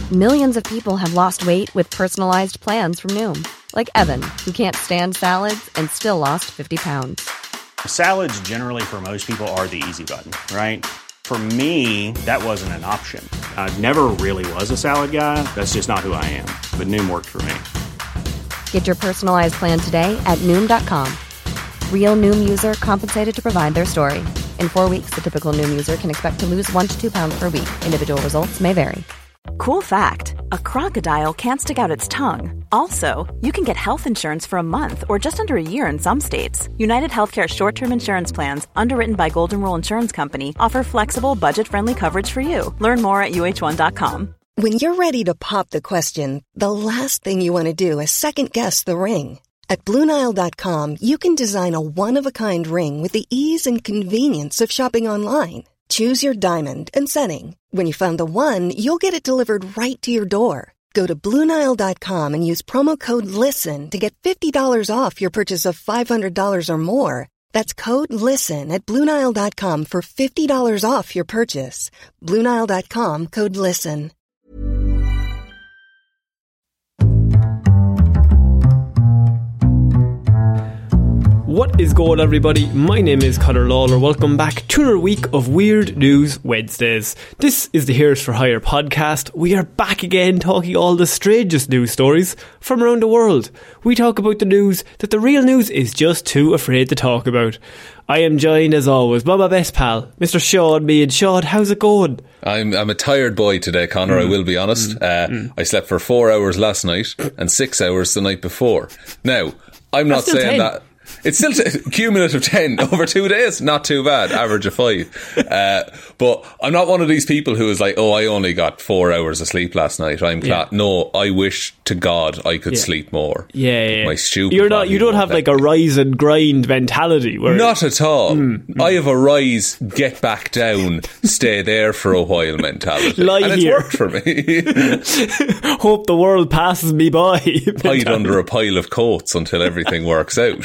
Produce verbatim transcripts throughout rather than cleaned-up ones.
Millions of people have lost weight with personalized plans from Noom. Like Evan, who can't stand salads and still lost fifty pounds. Salads generally for most people are the easy button, right? For me, that wasn't an option. I never really was a salad guy. That's just not who I am. But Noom worked for me. Get your personalized plan today at Noom dot com. Real Noom user compensated to provide their story. In four weeks, the typical Noom user can expect to lose one to two pounds per week. Individual results may vary. Cool fact, a crocodile can't stick out its tongue. Also, you can get health insurance for a month or just under a year in some states. United Healthcare short-term insurance plans, underwritten by Golden Rule Insurance Company, offer flexible, budget-friendly coverage for you. Learn more at U H one dot com. When you're ready to pop the question, the last thing you want to do is second-guess the ring. At Blue Nile dot com, you can design a one-of-a-kind ring with the ease and convenience of shopping online. Choose your diamond and setting. When you find the one, you'll get it delivered right to your door. Go to Blue Nile dot com and use promo code LISTEN to get fifty dollars off your purchase of five hundred dollars or more. That's code LISTEN at Blue Nile dot com for fifty dollars off your purchase. Blue Nile dot com, code LISTEN. What is going on, everybody? My name is Conor Lawler. Welcome back to another week of Weird News Wednesdays. This is the Heroes for Hire podcast. We are back again talking all the strangest news stories from around the world. We talk about the news that the real news is just too afraid to talk about. I am joined as always by my best pal, Mister Sean Mead. Sean, how's it going? I'm I'm a tired boy today, Conor, mm. I will be honest. Mm. Uh, mm. I slept for four hours last night and six hours the night before. Now, I'm not saying ten. that... It's still t- cumulative ten over two days. Not too bad. Average of five. Uh, but I'm not one of these people who is like, oh, I only got four hours of sleep last night. I'm glad. Yeah. No, I wish to God I could yeah. sleep more. Yeah, yeah. My stupid. You're not. You don't have like a rise and grind mentality. Where not at all. Mm, mm. I have a rise, get back down, stay there for a while mentality. Lie and here. It's worked for me. Hope the world passes me by. Hide under a pile of coats until everything works out.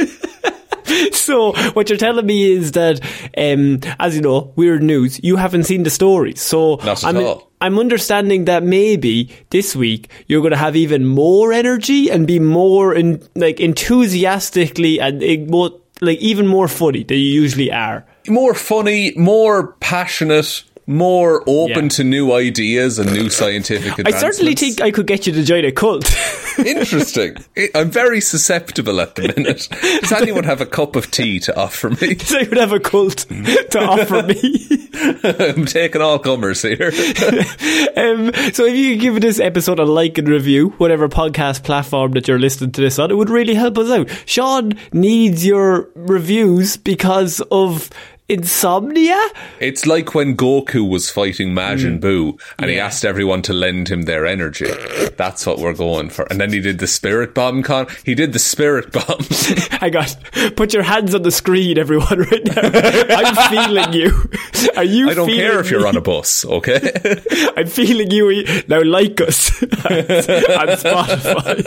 So what you're telling me is that, um, as you know, Weird News, you haven't seen the stories. So Not at I'm, all. I'm understanding that maybe this week you're going to have even more energy and be more in, like enthusiastically and uh, like even more funny than you usually are. More funny, more passionate, more open yeah. to new ideas and new scientific advancements. I certainly think I could get you to join a cult. Interesting. I'm very susceptible at the minute. Does anyone have a cup of tea to offer me? Does anyone have a cult to offer me? I'm taking all comers here. um, so if you could give this episode a like and review, whatever podcast platform that you're listening to this on, it would really help us out. Sean needs your reviews because of insomnia. It's like when Goku was fighting Majin mm. Buu and yeah. he asked everyone to lend him their energy. That's what we're going for. And then he did the spirit bomb con. He did the spirit bomb. I got put your hands on the screen, everyone, right now. I'm feeling you. Are you? I don't feeling care if you're me? on a bus, okay? I'm feeling you. Now like us on Spotify.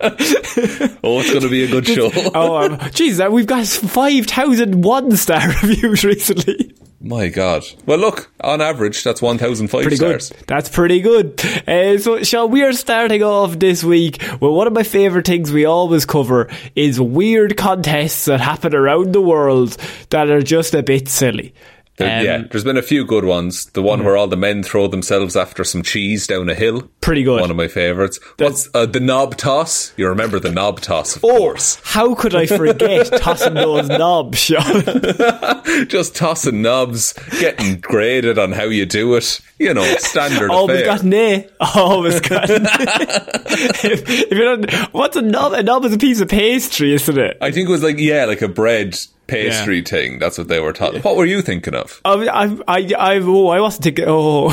Oh, it's going to be a good show. Oh, um, geez, we've got five thousand one star reviews recently. My God. Well, look, on average, that's one thousand five pretty stars. Good. That's pretty good. Uh, so, Sean, we are starting off this week with one of my favourite things we always cover is weird contests that happen around the world that are just a bit silly. Um, yeah, there's been a few good ones. The one mm. where all the men throw themselves after some cheese down a hill. Pretty good. One of my favourites. What's uh, the knob toss? You remember the knob toss, of oh, course. How could I forget tossing those knobs, Sean? Just tossing knobs, getting graded on how you do it. You know, standard Always affair. got nay. Always got nay. if, if you don't, what's a knob? A knob is a piece of pastry, isn't it? I think it was like, yeah, like a bread pastry yeah. thing. That's what they were taught. What were you thinking of? I, I, I, I, oh, I wasn't thinking. Oh,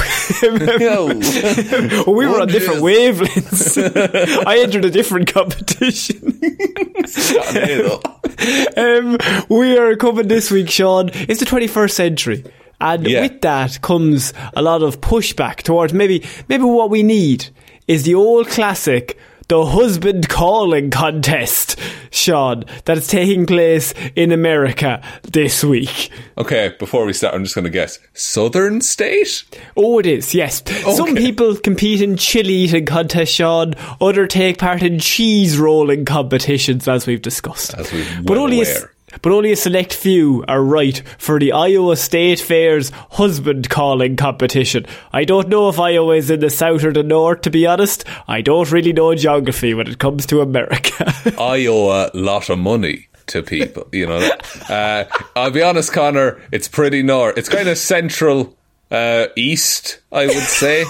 well, we were on different wavelengths. I entered a different competition. um, we are coming this week, Sean. It's the twenty-first century. And yeah. with that comes a lot of pushback towards maybe maybe what we need is the old classic, the husband calling contest, Sean, that is taking place in America this week. Okay, before we start, I'm just going to guess. Southern state? Oh, it is, yes. Okay. Some people compete in chili eating contests, Sean. Others take part in cheese rolling competitions, as we've discussed. As we've well but only aware. A, but only a select few are right for the Iowa State Fair's husband calling competition. I don't know if Iowa is in the south or the north, to be honest. I don't really know geography when it comes to America. Iowa, lot of money to people, you know. Uh, I'll be honest, Connor, it's pretty north. It's kind of central uh, east, I would say.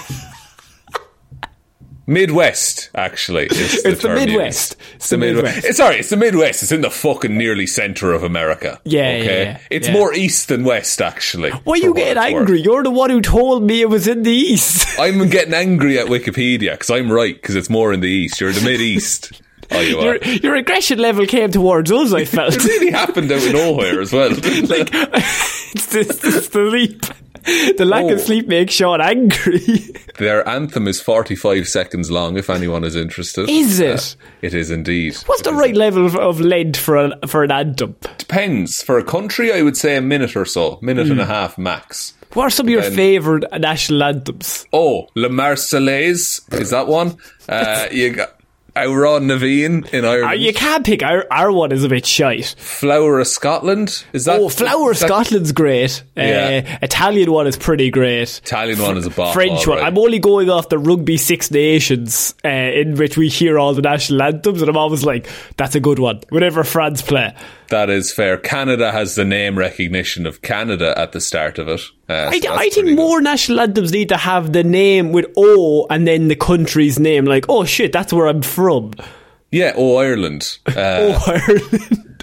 Midwest, actually. Is the it's the Midwest. It's, it's the, the Midwest. Midwest. It's, sorry, it's the Midwest. It's in the fucking nearly centre of America. Yeah, okay? yeah, yeah. It's yeah. more east than west, actually. Why are you getting angry? Worth. You're the one who told me it was in the east. I'm getting angry at Wikipedia because I'm right, because it's more in the east. You're the mid-east. Iowa. Your, your aggression level came towards us, I felt. It really happened out of nowhere as well. Like, it's the, it's the sleep. The lack Oh. of sleep makes Sean angry. Their anthem is forty-five seconds long, if anyone is interested. Is it? Uh, it is indeed. What's It the is right level of, of length for, a, for an anthem? Depends. For a country, I would say a minute or so. Minute Mm. and a half max. What are some of your Then- favourite national anthems? Oh, La Marseillaise. Is that one? Uh, you got Aura Naveen in Ireland. Uh, you can't pick. Our, our one is a bit shite. Flower of Scotland. Is that? Oh, Flower of is that- Scotland's great. Yeah. Uh, Italian one is pretty great. Italian one is a bop. French all one. right. I'm only going off the Rugby Six Nations, uh, in which we hear all the national anthems, and I'm always like, that's a good one. Whenever France play. That is fair. Canada has the name recognition of Canada at the start of it. Uh, I, so I that's think pretty more national anthems need to have the name with O and then the country's name. Like, oh shit, that's where I'm from. good. Yeah, oh, Ireland. Uh, Oh, Ireland.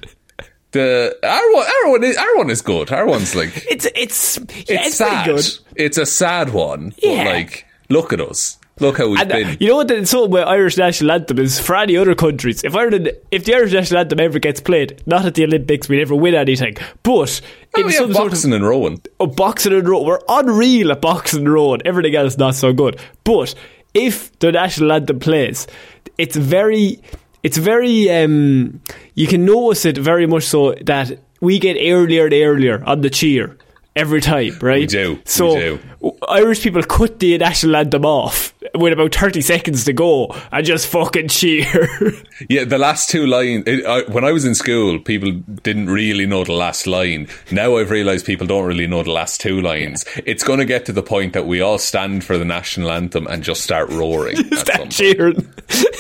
the our one, our one is our one is good. Our one's like It's it's yeah, it's, it's, sad. pretty good. It's a sad one. Yeah. But like, look at us. Look how we've And uh, been. you know what the so with Irish national anthem is for any other countries. If Ireland, if the Irish national anthem ever gets played, not at the Olympics, we never win anything. But Oh, in we some have sort boxing of and rowing. oh, boxing and road, we're unreal at boxing and road. Everything else not so good. But if the national anthem plays, it's very, it's very. Um, you can notice it very much so that we get earlier and earlier on the cheer every time, right? We do, So we do. Irish people cut the national anthem off with about thirty seconds to go and just fucking cheer. Yeah, the last two lines. It, I, when I was in school, people didn't really know the last line. Now I've realised people don't really know the last two lines. It's going to get to the point that we all stand for the national anthem and just start roaring. at some Start point. cheering.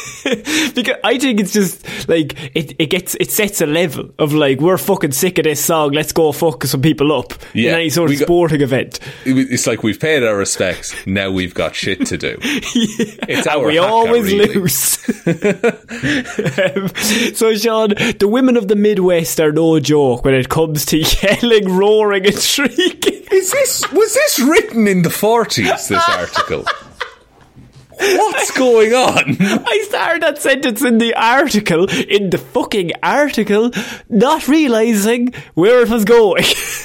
Because I think it's just like it, it gets it sets a level of like, we're fucking sick of this song, let's go fuck some people up Yeah, in any sort we of got- sporting event. It- It's like we've paid our respects. Now we've got shit to do. It's our And we haka, always really. lose. Um, so Sean, the women of the Midwest are no joke when it comes to yelling, roaring and shrieking. Is this was this written in the forties? This article. What's going on? I started that sentence in the article, in the fucking article, not realising where it was going.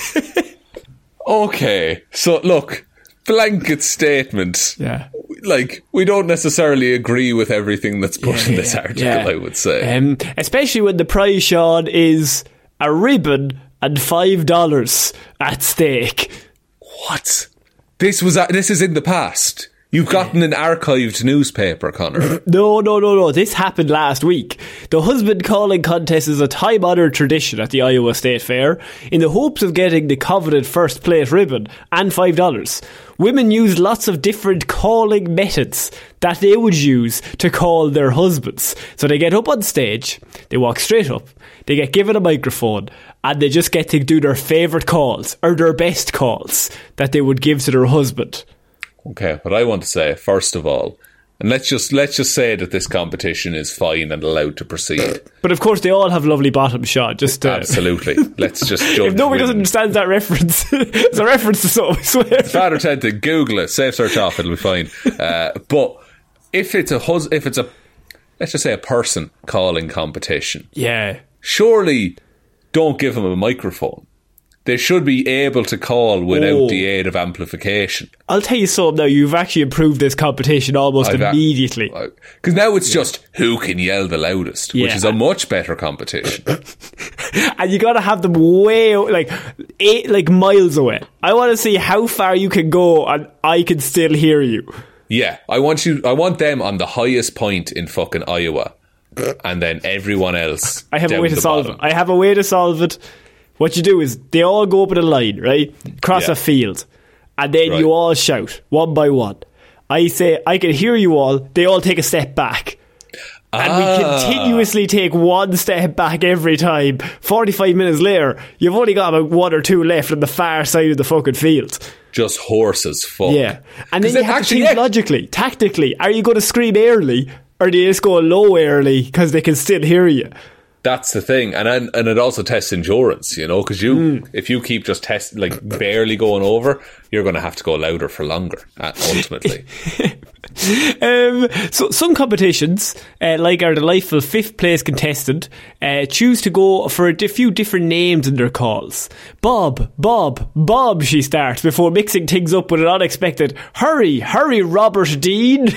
Okay, so look, blanket statement. Yeah. Like, we don't necessarily agree with everything that's put in this article, Yeah. I would say. Um, especially when the prize, Sean, is a ribbon and five dollars at stake. What? This was a, this is in the past. You've gotten an archived newspaper, Connor. No, no, no, no. This happened last week. The husband calling contest is a time-honoured tradition at the Iowa State Fair in the hopes of getting the coveted first place ribbon and five dollars. Women use lots of different calling methods that they would use to call their husbands. So they get up on stage, they walk straight up, they get given a microphone, and they just get to do their favourite calls, or their best calls, that they would give to their husband. Okay, what I want to say, first of all, and let's just let's just say that this competition is fine and allowed to proceed. But of course, they all have lovely bottoms, Sean. Just uh, Absolutely. Let's just judge. if nobody doesn't women. understand that reference, it's a reference to something, I swear. Father Ted to Google it, safe search off, it'll be fine. Uh, but if it's a hus- if it's a let's just say a person calling competition, Yeah. surely don't give him a microphone. they should be able to call without Oh. the aid of amplification. I'll tell you something now, you've actually improved this competition almost I've a- immediately. Because now it's just who can yell the loudest, which Yeah. is a much better competition. And you gotta have them way, o- like, eight, like miles away. I want to see how far you can go and I can still hear you. Yeah, I want you. I want them on the highest point in fucking Iowa, and then everyone else. I have a down way to the solve bottom. it. I have a way to solve it. What you do is they all go up in a line, right? Across Yeah. a field. And then Right. you all shout, one by one. I say, I can hear you all. They all take a step back. And we Ah. continuously take one step back every time. forty-five minutes later, you've only got about one or two left on the far side of the fucking field. Just hoarse as fuck. Yeah. And then 'Cause you it have actually- to think yeah. logically, tactically. Are you going to scream early or do you just go low early because they can still hear you? That's the thing, and and, and it also tests endurance, you know, because you Mm. if you keep just test like barely going over, you're going to have to go louder for longer. Uh, ultimately, Um, so some competitions, uh, like our delightful fifth place contestant, uh, choose to go for a di- few different names in their calls. Bob, Bob, Bob, she starts before mixing things up with an unexpected, hurry, hurry, Robert Dean.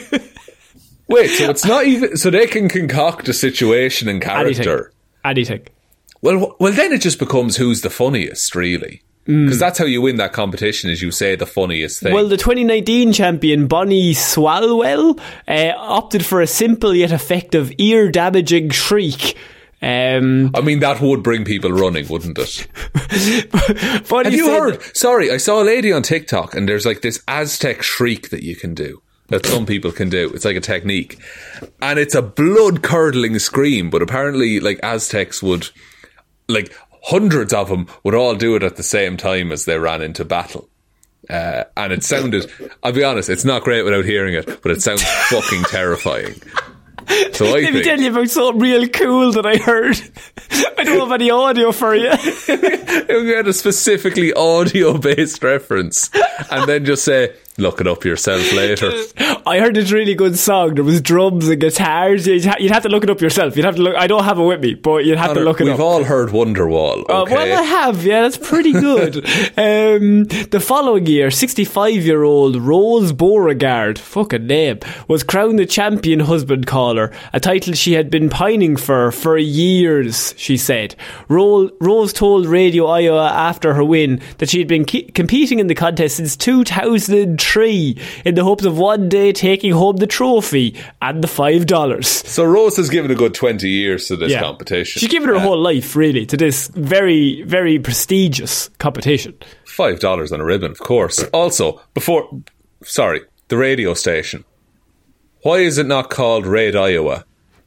wait, so it's not even so they can concoct a situation and character. Anything. Anything. Well, well, then it just becomes who's the funniest, really, because that's how you win that competition. Is you say the funniest thing. Well, the twenty nineteen champion Bonnie Swalwell uh, opted for a simple yet effective ear-damaging shriek. Um, I mean, that would bring people running, wouldn't it? Bonnie Have you said- heard? Sorry, I saw a lady on TikTok, and there's like this Aztec shriek that you can do. That some people can do. It's like a technique. And it's a blood-curdling scream, but apparently, like, Aztecs would, like, hundreds of them would all do it at the same time as they ran into battle. Uh, and it sounded, I'll be honest, it's not great without hearing it, but it sounds fucking terrifying. So I Let me think... tell you about something real cool that I heard. I don't have any audio for you. You get a specifically audio-based reference and then just say, look it up yourself later. I heard this really good song. There was drums and guitars. You'd, ha- you'd have to look it up yourself. You'd have to look. I don't have it with me, but you'd have Connor, to look it we've up. all heard Wonderwall, Uh, okay? well, I have, yeah, that's pretty good. um, the following year, sixty-five-year-old Rose Beauregard, fucking name, was crowned the champion husband caller, a title she had been pining for for years, she said. Ro- Rose told Radio Iowa after her win that she had been ke- competing in the contest since two thousand three in the hopes of one day taking home the trophy and the five dollars. So Rose has given a good twenty years to this competition. She's given her Uh, whole life, really, to this very, very prestigious competition. Five dollars on a ribbon, of course. Also, before... Sorry, the radio station. Why is it not called Raid Iowa?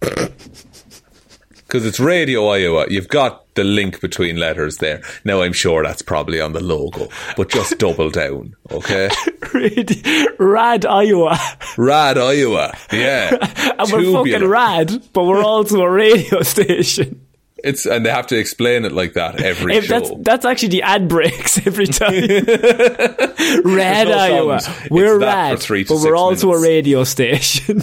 Because it's Radio Iowa. You've got the link between letters there. Now, I'm sure that's probably on the logo, but just double down, okay? Rad Iowa. Rad Iowa, yeah. And we're Tubular. fucking rad, but we're also a radio station. It's and they have to explain it like that every If show. that's, that's actually the ad breaks every time. Rad no Iowa. songs. We're It's that rad, for three to but we're six also minutes. a radio station.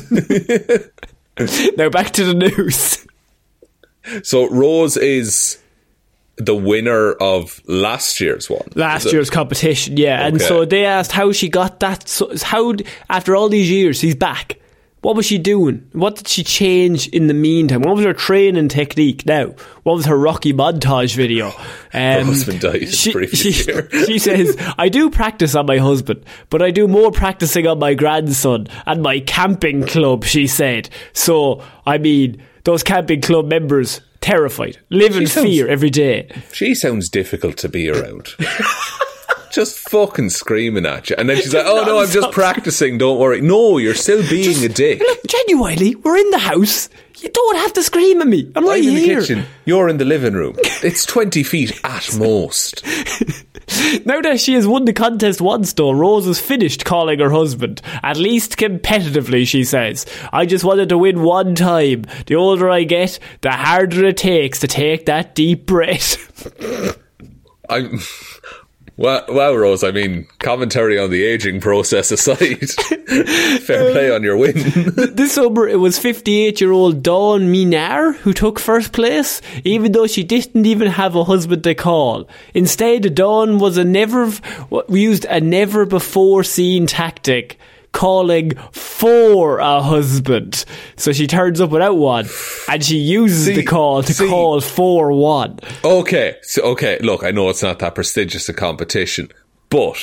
Now back to the news. So Rose is the winner of last year's one. Last Is it? year's competition, yeah. And Okay. so they asked how she got that. So how, after all these years, she's back. What was she doing? What did she change in the meantime? What was her training technique now? What was her Rocky montage video? Um, Her husband died in she, previous she, year. she says, I do practice on my husband, but I do more practicing on my grandson and my camping club, she said. So, I mean, those camping club members, terrified, live in She sounds- fear every day. She sounds difficult to be around. Just fucking screaming at you. And then she's like, oh no, I'm just Non-stop. practicing, don't worry. No, you're still being a dick. Look, genuinely, we're in the house. You don't have to scream at me. I'm right I'm in the here. kitchen. You're in the living room. It's twenty feet at most. Now that she has won the contest once, though, Rose is finished calling her husband. At least competitively, she says. I just wanted to win one time. The older I get, the harder it takes to take that deep breath. I'm... Wow, wow, Rose, I mean, commentary on the ageing process aside, fair play on your win. This summer, it was fifty-eight-year-old Dawn Minar who took first place, even though she didn't even have a husband to call. Instead, Dawn was a never, we used a never-before-seen tactic, calling for a husband. So she turns up without one, and she uses see, the call to see. call for one. Okay, so okay, look, I know it's not that prestigious a competition, but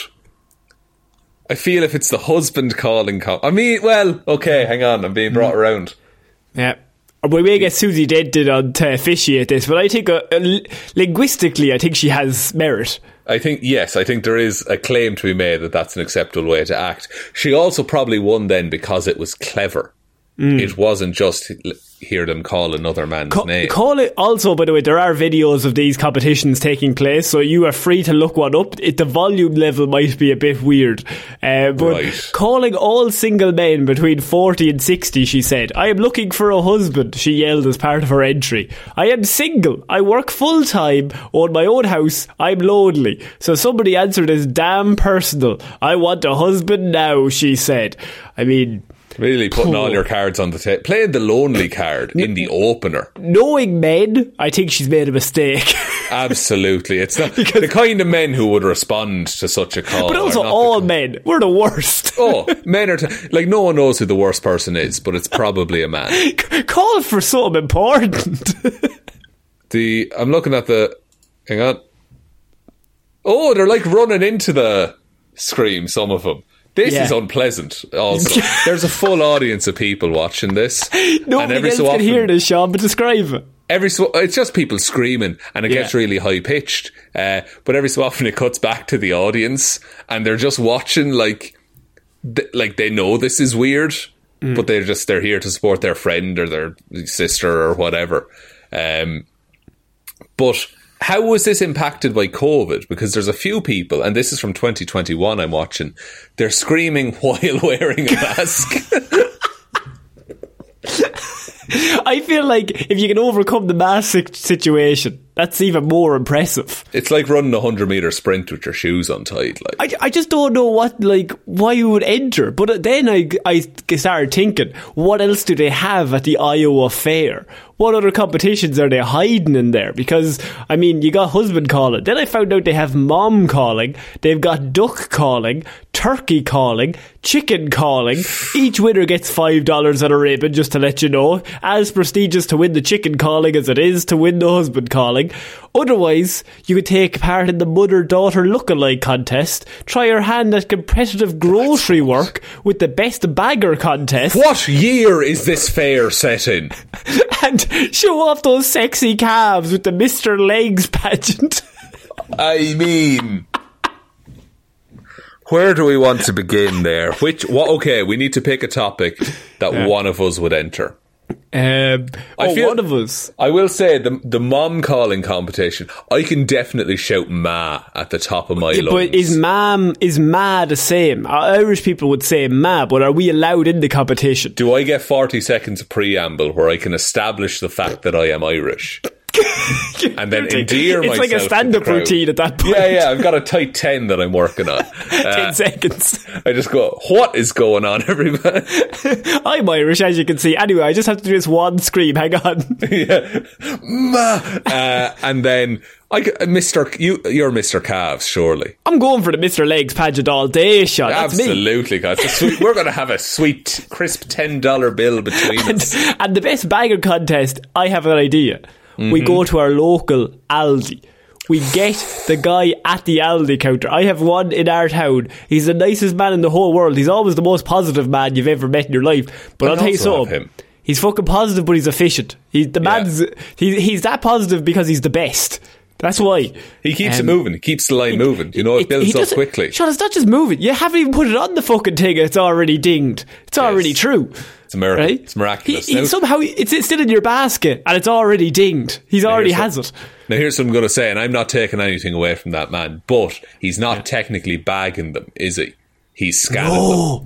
I feel if it's the husband calling, call- I mean, well, okay, hang on, I'm being brought mm. around. Yeah. We may get Susie Denton on to officiate this, but I think uh, linguistically, I think she has merit. I think, yes, I think there is a claim to be made that that's an acceptable way to act. She also probably won then because it was clever. Mm. It wasn't just hear them call another man's Ca- name. Call it also, by the way, there are videos of these competitions taking place, so you are free to look one up. It, the volume level might be a bit weird. Uh, but right. Calling all single men between forty and sixty, she said, I am looking for a husband, she yelled as part of her entry. I am single. I work full time, own my own house. I'm lonely. So somebody answered as damn personal. I want a husband now, she said. I mean... Really putting all your cards on the table. Playing the lonely card in the opener. Knowing men, I think she's made a mistake. Absolutely. It's not because, the kind of men who would respond to such a call. But also all the, men. We're the worst. Oh, men are... T- like, no one knows who the worst person is, but it's probably a man. Call for something important. the I'm looking at the... Hang on. Oh, they're like running into the scream, some of them. This yeah. is unpleasant also. There's a full audience of people watching this. Nobody and every else so often, can hear this, Sean, but describe it. Every so, it's just people screaming and it yeah. gets really high pitched. Uh, but every so often it cuts back to the audience and they're just watching like, th- like they know this is weird, mm. but they're just, they're here to support their friend or their sister or whatever. Um, but... How was this impacted by COVID? Because there's a few people, and this is from twenty twenty-one I'm watching, they're screaming while wearing a mask. I feel like if you can overcome the mask situation, that's even more impressive. It's like running a hundred metre sprint with your shoes untied. I, Like. I just don't know what, like, why you would enter. But then I, I started thinking, what else do they have at the Iowa Fair? What other competitions are they hiding in there? Because, I mean, you got husband calling. Then I found out they have mom calling. They've got duck calling, turkey calling, chicken calling. Each winner gets five dollars on a ribbon, just to let you know. As prestigious to win the chicken calling as it is to win the husband calling. Otherwise, you could take part in the mother-daughter lookalike contest, try your hand at competitive grocery work with the best bagger contest. What year is this fair set in? And show off those sexy calves with the Mister Legs pageant. I mean... Where do we want to begin there? Which? What? Okay, we need to pick a topic that yeah. one of us would enter. Um, I oh, feel, one of us. I will say the the mom calling competition. I can definitely shout "ma" at the top of my yeah, lungs. But is "mam" is "ma" the same? Irish people would say "ma," but are we allowed in the competition? Do I get forty seconds of preamble where I can establish the fact that I am Irish? And then endear it's myself. It's like a stand-up routine at that point. Yeah, yeah. I've got a tight ten that I'm working on. ten uh, seconds. I just go, what is going on, everybody? I'm Irish, as you can see. Anyway, I just have to do this one scream. Hang on. Yeah, Ma. Uh, and then I, Mister You, you're Mister Calves, surely. I'm going for the Mister Legs pageant all day, Sean. That's absolutely, guys. Sweet, we're going to have a sweet, crisp ten dollar bill between and, us. And the best bagger contest. I have an idea. Mm-hmm. We go to our local Aldi. We get the guy at the Aldi counter. I have one in our town. He's the nicest man in the whole world. He's always the most positive man you've ever met in your life. But I I'll tell you something. He's fucking positive, but he's efficient. He's the yeah. man's. He, he's that positive because he's the best. That's why. He keeps um, it moving. He keeps the line it, moving. You know, it, it builds up quickly. Sean, it's not just moving. You haven't even put it on the fucking thing and it's already dinged. It's yes. already true. It's a miracle. Right? It's miraculous. He, he, somehow it's, it's still in your basket and it's already dinged. He's now already has it. Now here's what I'm going to say, and I'm not taking anything away from that man, but he's not yeah. technically bagging them, is he? He's scanning no. them.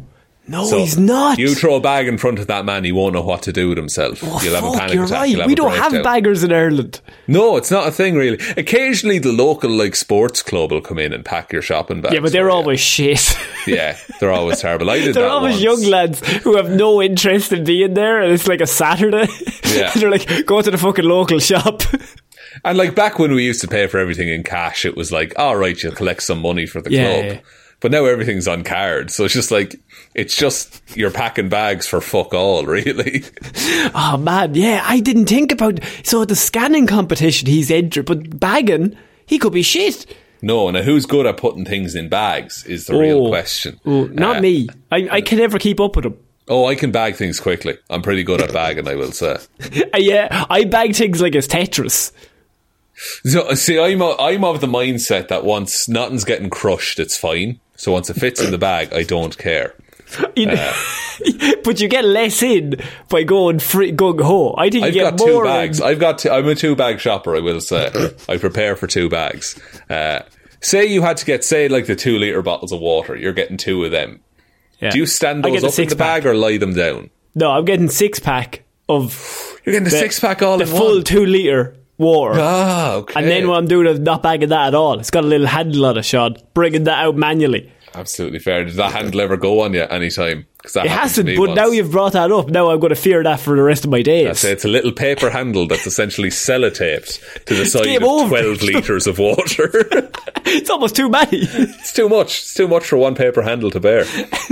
No, so he's not. You throw a bag in front of that man, he won't know what to do with himself. Oh, You'll have fuck, a panic you're attack. right. Have we a don't breakdown. have baggers in Ireland. No, it's not a thing really. Occasionally the local like sports club will come in and pack your shopping bags. Yeah, but they're always shit. Yeah, they're always terrible. I did they're that always once. young lads who have no interest in being there, and it's like a Saturday. Yeah. They're like, go to the fucking local shop. And like back when we used to pay for everything in cash, it was like, all right, you'll collect some money for the Yeah, club. yeah. But now everything's on card. So it's just like, it's just you're packing bags for fuck all, really. Oh, man, yeah, I didn't think about... So at the scanning competition, he's entered, but bagging, he could be shit. No, now who's good at putting things in bags is the Oh. real question. Oh, not Uh, me. I, I can never keep up with him. Oh, I can bag things quickly. I'm pretty good at bagging, I will say. Uh, yeah, I bag things like it's Tetris. So, see, I'm, a, I'm of the mindset that once nothing's getting crushed, it's fine. So once it fits in the bag, I don't care. You know, Uh, but you get less in by going free, gung ho. I think I've you get got more two bags. in. I've got. Two, I'm a two bag shopper. I will say. I prepare for two bags. Uh, say you had to get, say, like the two liter bottles of water. You're getting two of them. Yeah. Do you stand I those get up in the six-pack. bag or lie them down? No, I'm getting six pack of You're getting the, the six pack all the in full one. two litre water. Ah, okay. And then what I'm doing is not bagging that at all. It's got a little handle on it, Sean. Bringing that out manually. Absolutely fair. Did that handle ever go on you anytime? Because that It happened to hasn't, me but once. now you've brought that up. Now I'm going to fear that for the rest of my days. I say it's a little paper handle that's essentially sellotaped to the side game of over. twelve litres of water. It's almost too many. It's too much. It's too much for one paper handle to bear.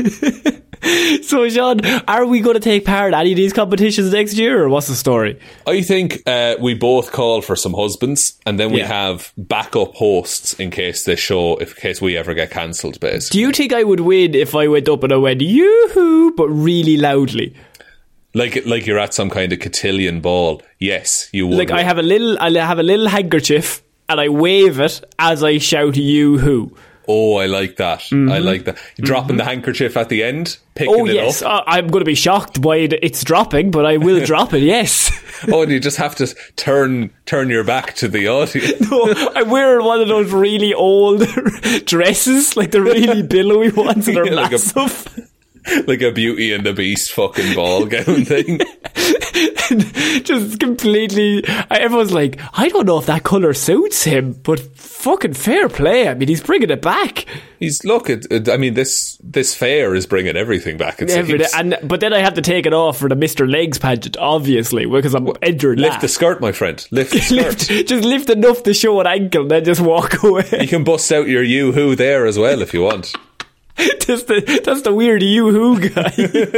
So, Sean, are we going to take part in any of these competitions next year, or what's the story? I think uh, we both call for some husbands, and then we Yeah. have backup hosts in case this show, if in case we ever get cancelled, basically. Do you think I would win if I went up and I went, yoo-hoo, but really loudly? Like like you're at some kind of cotillion ball. Yes, you would. Like, I have a little, I have a little handkerchief, and I wave it as I shout yoo-hoo. Oh, I like that. I like that. Dropping the handkerchief at the end, picking Oh, it yes. up. Uh, I'm going to be shocked by it, it's dropping, but I will drop it, yes. Oh, and you just have to turn turn your back to the audience. No, I'm wearing one of those really old dresses, like the really billowy ones that are Yeah, like a- massive. Like a Beauty and the Beast fucking ball gown thing. Just completely... Everyone's like, I don't know if that colour suits him, but fucking fair play. I mean, he's bringing it back. He's look. It, it, I mean, this this fair is bringing everything back. It Every day. seems. And, but then I have to take it off for the Mister Legs pageant, obviously, because I'm entering Lift that. the skirt, my friend. Lift the skirt. lift, just lift enough to show an ankle, then just walk away. You can bust out your yoo-hoo there as well if you want. that's, the, that's the weird yoo-hoo guy.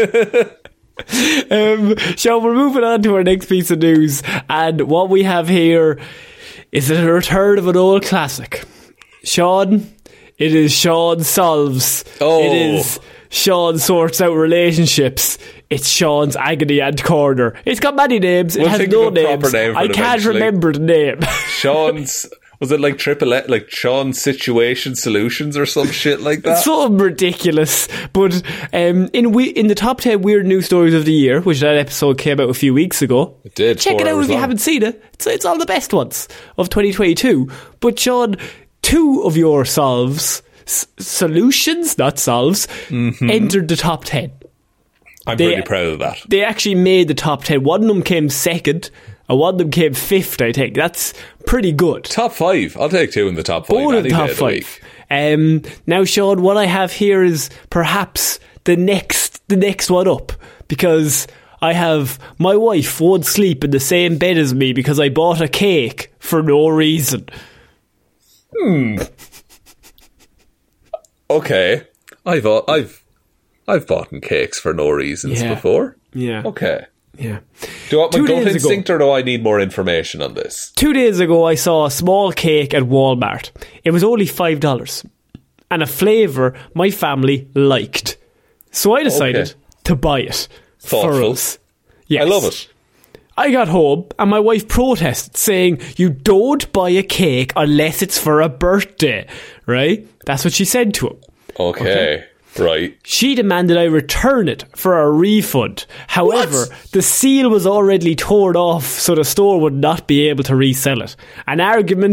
um, so we're moving on to our next piece of news, and what we have here is a return of an old classic. Sean, it is Sean Solves. Oh. It is Sean Sorts Out Relationships. It's Sean's Agony Ant Corner. It's got many names. It We'll has think no of a proper names. name for I it can't eventually. remember the name. Sean's, was it like triple E, like Sean's Situation Solutions or some shit like that? Something ridiculous. But um, in we in the top ten weird news stories of the year, which that episode came out a few weeks ago. It did, Check four it out hours if you long. haven't seen it. It's, it's all the best ones of twenty twenty-two. But Sean, two of your solves, s- solutions, not solves, Mm-hmm. entered the top ten. I'm They- pretty proud of that. They actually made the top ten. One of them came second, and one of them came fifth, I think. That's pretty good. Top five. I'll take two in the top five. Both any in the day top of the week. five. Um, now, Sean, what I have here is perhaps the next, the next one up, because I have my wife won't sleep in the same bed as me because I bought a cake for no reason. Okay. I've uh, I've I've bought cakes for no reasons Yeah. before. Yeah, Okay. yeah. Do you want my Two gut days ago- instinct or do I need more information on this? Two days ago, I saw a small cake at Walmart. It was only five dollars, and a flavour my family liked. So I decided Okay. to buy it for Thoughtful. us. Yes. I love it. I got home and my wife protested, saying, "You don't buy a cake unless it's for a birthday," right? That's what she said to him. Okay. Right. She demanded I return it for a refund. However, What? the seal was already torn off, so the store would not be able to resell it. An argument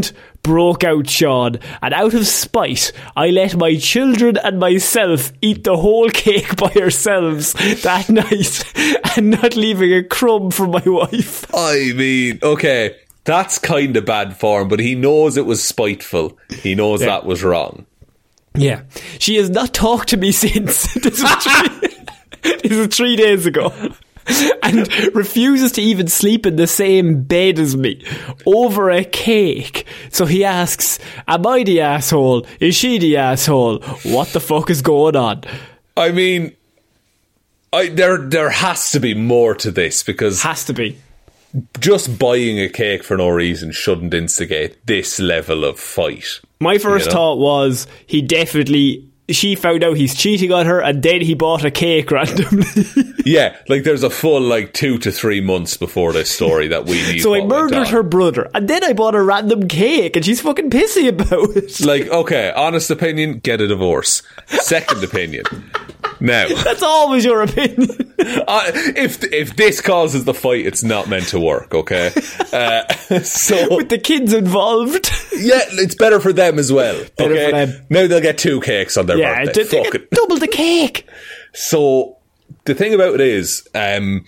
broke out, Sean, and out of spite, I let my children and myself eat the whole cake by ourselves that night and not leaving a crumb for my wife. I mean, okay, that's kind of bad form, but he knows it was spiteful. He knows yeah. that was wrong. Yeah. She has not talked to me since. This was three, this was three days ago. And refuses to even sleep in the same bed as me over a cake. So he asks, am I the asshole? Is she the asshole? What the fuck is going on? I mean, I, there there has to be more to this, because has to be. Just buying a cake for no reason shouldn't instigate this level of fight. My first you know? thought was he definitely... She found out he's cheating on her, and then he bought a cake randomly. Yeah, like there's a full like two to three months before this story that we need. So I murdered her brother, and then I bought a random cake, and she's fucking pissy about it. Like, okay, honest opinion, get a divorce. Second opinion, now that's always your opinion. uh, if if this causes the fight, it's not meant to work. Okay, uh, so with the kids involved, yeah, it's better for them as well. Better okay, for them. Now they'll get two cakes on their yeah, birthday. D- Fuck it. Double the cake. So the thing about it is, um,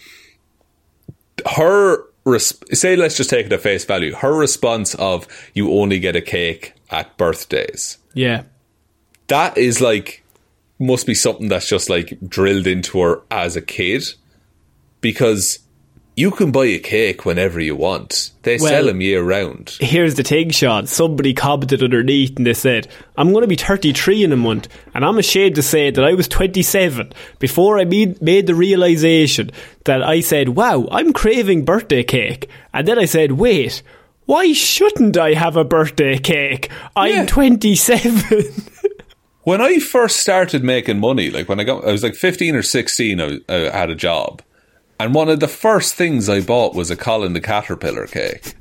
her res- say let's just take it at face value. Her response of you only get a cake at birthdays. Yeah, that is like must be something that's just like drilled into her as a kid, because you can buy a cake whenever you want. They well, sell them year round. Here's the thing, Sean. Somebody commented underneath and they said, I'm going to be thirty-three in a month, and I'm ashamed to say that I was twenty-seven before I made, made the realisation that I said, wow, I'm craving birthday cake. And then I said, wait, why shouldn't I have a birthday cake? I'm yeah. twenty-seven. When I first started making money, like when I got, I was like fifteen or sixteen, I, I had a job. And one of the first things I bought was a Colin the Caterpillar cake.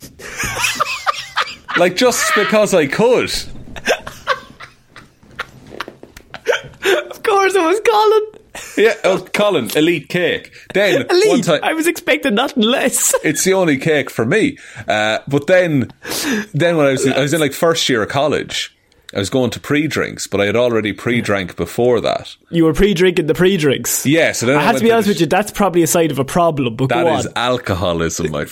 Like, just because I could. Of course it was Colin. Yeah, oh, Colin, elite cake. Then, elite. one time, I was expecting nothing less. It's the only cake for me. Uh, but then, then when I was, I was in like first year of college, I was going to pre-drinks, but I had already pre-drank before that. You were pre-drinking the pre-drinks? Yeah. So then I, I have to be honest with you, that's probably a side of a problem, but that go is on. Alcoholism, my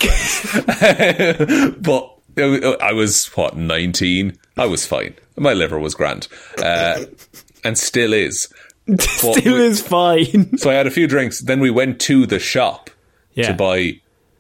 friends. But I was, what, nineteen? I was fine. My liver was grand. Uh, and still is. still we, is fine. So I had a few drinks. Then we went to the shop yeah. to buy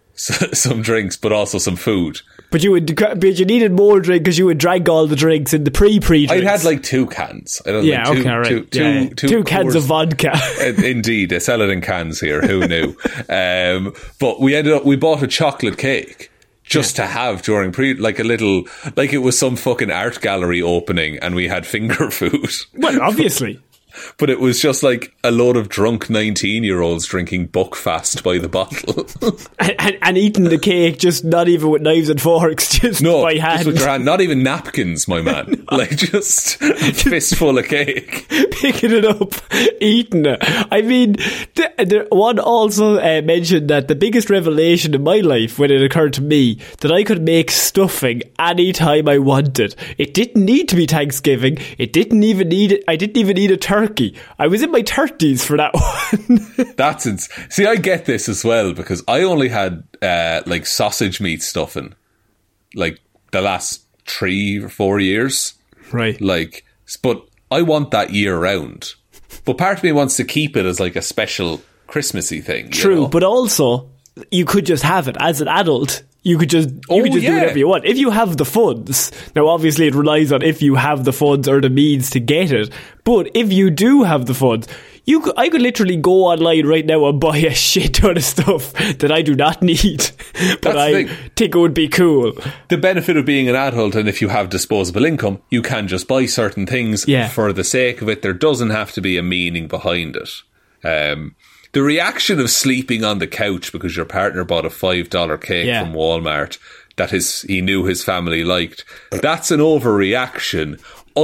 s- some drinks, but also some food. But you would, but you needed more drink because you would drink all the drinks in the pre-pre drinks. I had like two cans. I don't yeah, know, two, okay, right. two, two, yeah, yeah. two, two cans of vodka. Indeed, they sell it in cans here. Who knew? um, but we ended up, we bought a chocolate cake just yeah. to have during pre, like a little, like it was some fucking art gallery opening, and we had finger food. Well, obviously. But it was just like a load of drunk nineteen-year-olds drinking Buckfast by the bottle. and, and, and eating the cake, just not even with knives and forks, just no, by hand. Just with your hand. Not even napkins, my man. No. Like, just a fistful of cake. Picking it up, eating it. I mean, the, the, one also uh, mentioned that the biggest revelation in my life, when it occurred to me, that I could make stuffing anytime I wanted. It didn't need to be Thanksgiving. It didn't even need it. I didn't even need a turkey. I was in my thirties for that one. That's ins- see, I get this as well, because I only had uh, like sausage meat stuffing like the last three or four years, right? Like, but I want that year round. But part of me wants to keep it as like a special Christmassy thing. True, you know? But also you could just have it as an adult. You could just you oh, could just yeah. do whatever you want if you have the funds. Now, obviously, it relies on if you have the funds or the means to get it. But if you do have the funds, you could, I could literally go online right now and buy a shit ton of stuff that I do not need, but I think it would be cool. The benefit of being an adult, and if you have disposable income, you can just buy certain things yeah. for the sake of it. There doesn't have to be a meaning behind it. Um, The reaction of sleeping on the couch because your partner bought a five dollar cake yeah. from Walmart that his he knew his family liked, that's an overreaction,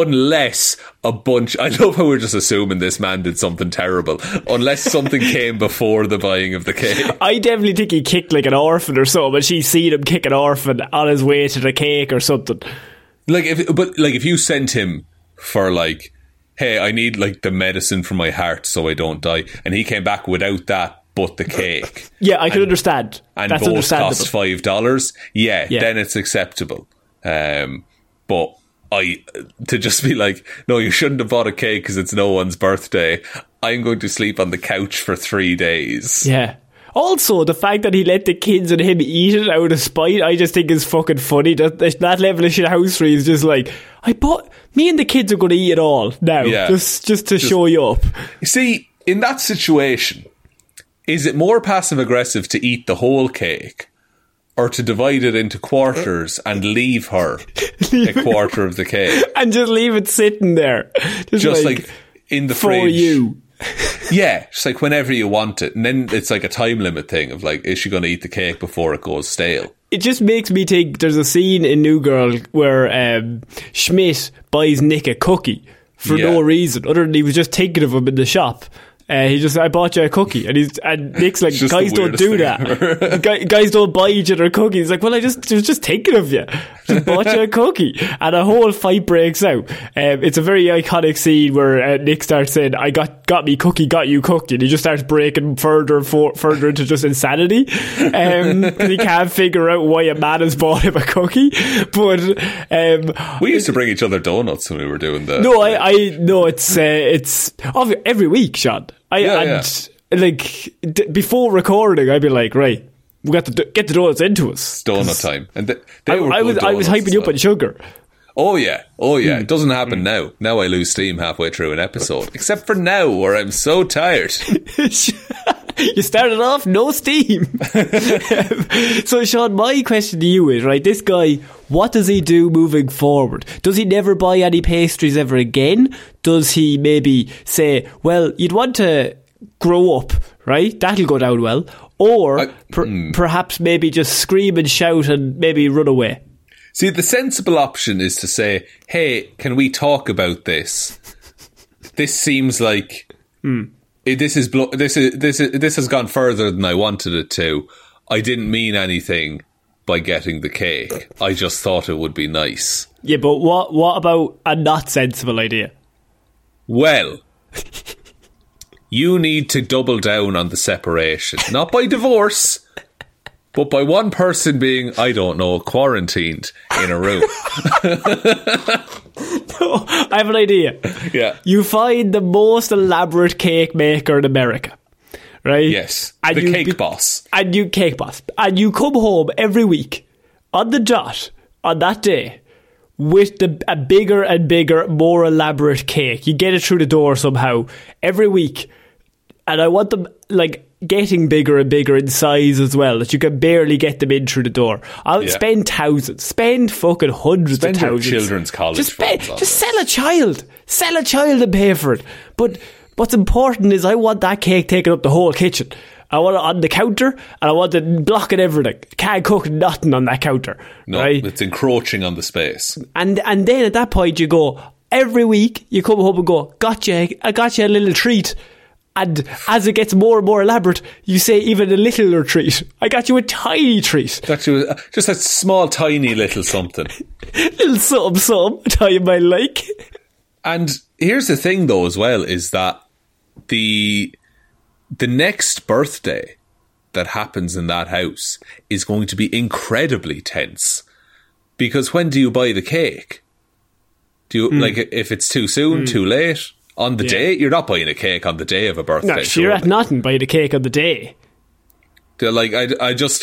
unless a bunch... I love how we're just assuming this man did something terrible, unless something came before the buying of the cake. I definitely think he kicked like an orphan or something, but she seen him kick an orphan on his way to the cake or something. Like if, but like if you sent him for like, hey, I need like the medicine for my heart so I don't die, and he came back without that but the cake. Yeah, I can and, understand. And That's both cost five dollars. Yeah, yeah, then it's acceptable. Um, but I to just be like, no, you shouldn't have bought a cake because it's no one's birthday. I'm going to sleep on the couch for three days. Yeah. Also, the fact that he let the kids and him eat it out of spite, I just think is fucking funny. That, that level of shithousery is just like, I bought, me and the kids are going to eat it all now, yeah. just just to just, show you up. You see, in that situation, is it more passive aggressive to eat the whole cake or to divide it into quarters and leave her a quarter of the cake and just leave it sitting there, just, just like, like in the for fridge? You. Yeah, just like whenever you want it. And then it's like a time limit thing of like, is she going to eat the cake before it goes stale? It just makes me think there's a scene in New Girl where um, Schmidt buys Nick a cookie for yeah. no reason other than he was just thinking of him in the shop. Uh, he just, I bought you a cookie, and he's and Nick's like, guys don't do that. Guy, guys don't buy each other cookies. He's like, well, I just I was just thinking of you. Just bought you a cookie, and a whole fight breaks out. Um, it's a very iconic scene where uh, Nick starts saying, "I got got me cookie, got you cookie," and he just starts breaking further and for, further into just insanity. Um, he can't figure out why a man has bought him a cookie. But um, we used to bring each other donuts when we were doing that. No, I, I no, it's uh, it's every week, Sean. I yeah, and yeah. like d- before recording, I'd be like, right, we got to d- get the donuts into us. It's donut time, and th- they I, were I was I was hyping you up on sugar. Oh yeah, oh yeah. Mm. It doesn't happen mm. now. Now I lose steam halfway through an episode, except for now where I'm so tired. You started off no steam. So Sean, my question to you is, right, this guy, what does he do moving forward? Does he never buy any pastries ever again? Does he maybe say, well, you'd want to grow up, right? That'll go down well. Or I, per- mm. perhaps maybe just scream and shout and maybe run away. See, the sensible option is to say, hey, can we talk about this? This seems like... Mm. This is blo- this is this is this has gone further than I wanted it to. I didn't mean anything by getting the cake. I just thought it would be nice. Yeah, but what what about a not sensible idea? Well, you need to double down on the separation, not by divorce, but by one person being, I don't know, quarantined in a room. No, I have an idea. Yeah. You find the most elaborate cake maker in America, right? Yes. And the cake be- boss. And you cake boss. And you come home every week on the dot on that day with the a bigger and bigger, more elaborate cake. You get it through the door somehow every week. And I want them like getting bigger and bigger in size as well, that you can barely get them in through the door. I'll yeah. spend thousands, spend fucking hundreds spend of thousands. Your children's college just, spend, just sell a child, sell a child and pay for it. But what's important is I want that cake taking up the whole kitchen. I want it on the counter, and I want it blocking everything. Can't cook nothing on that counter. No, right? It's encroaching on the space. And and then at that point you go, every week you come home and go, gotcha, I got you a little treat. And as it gets more and more elaborate, you say even a littler treat. I got you a tiny treat. Got you a, just a small, tiny little something. Little something, something, I might like. And here's the thing, though, as well, is that the the next birthday that happens in that house is going to be incredibly tense. Because when do you buy the cake? Do you mm. like if it's too soon, mm. too late? On the yeah. day? You're not buying a cake on the day of a birthday. No, you're at nothing buying a cake on the day. They're like, I, I just...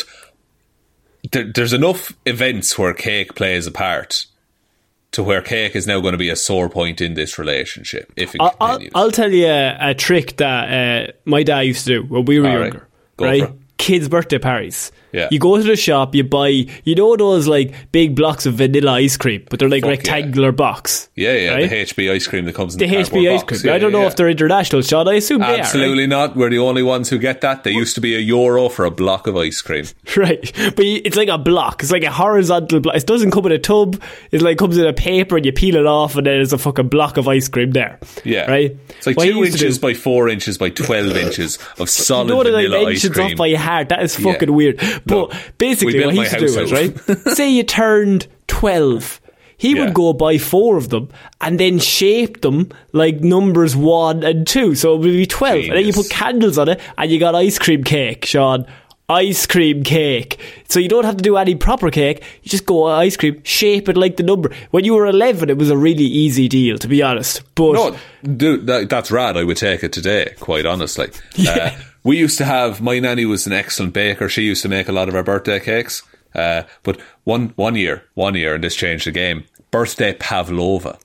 There, there's enough events where cake plays a part to where cake is now going to be a sore point in this relationship, if it I'll, continues. I'll, I'll tell you a, a trick that uh, my dad used to do when we were All younger. Right? right? Kids' birthday parties. Yeah. You go to the shop, you buy, you know those like big blocks of vanilla ice cream, but they're like Fuck rectangular yeah. box. Yeah, yeah, right? the H B ice cream that comes in the, the H B ice box. cream. Yeah, I don't yeah, know yeah. if they're international, Sean. I assume Absolutely they are. Absolutely right? not. We're the only ones who get that. They used to be a euro for a block of ice cream. Right, but it's like a block. It's like a horizontal block. It doesn't come in a tub. It like comes in a paper, and you peel it off, and then there's a fucking block of ice cream there. Yeah, right. It's like what two inches by four inches by twelve inches of solid you know vanilla ice cream. Off by heart. That is fucking yeah. weird. But no. basically, what he used to do is, right? Say you turned twelve, He Yeah. would go buy four of them and then shape them like numbers one and two. So it would be twelve. Genius. And then you put candles on it and you got ice cream cake, Sean. Ice cream cake. So you don't have to do any proper cake. You just go ice cream, shape it like the number. When you were eleven, it was a really easy deal, to be honest. But No, dude, that, that's rad. I would take it today, quite honestly. Uh, we used to have, my nanny was an excellent baker. She used to make a lot of our birthday cakes. Uh, but one one year, one year, and this changed the game. Birthday pavlova.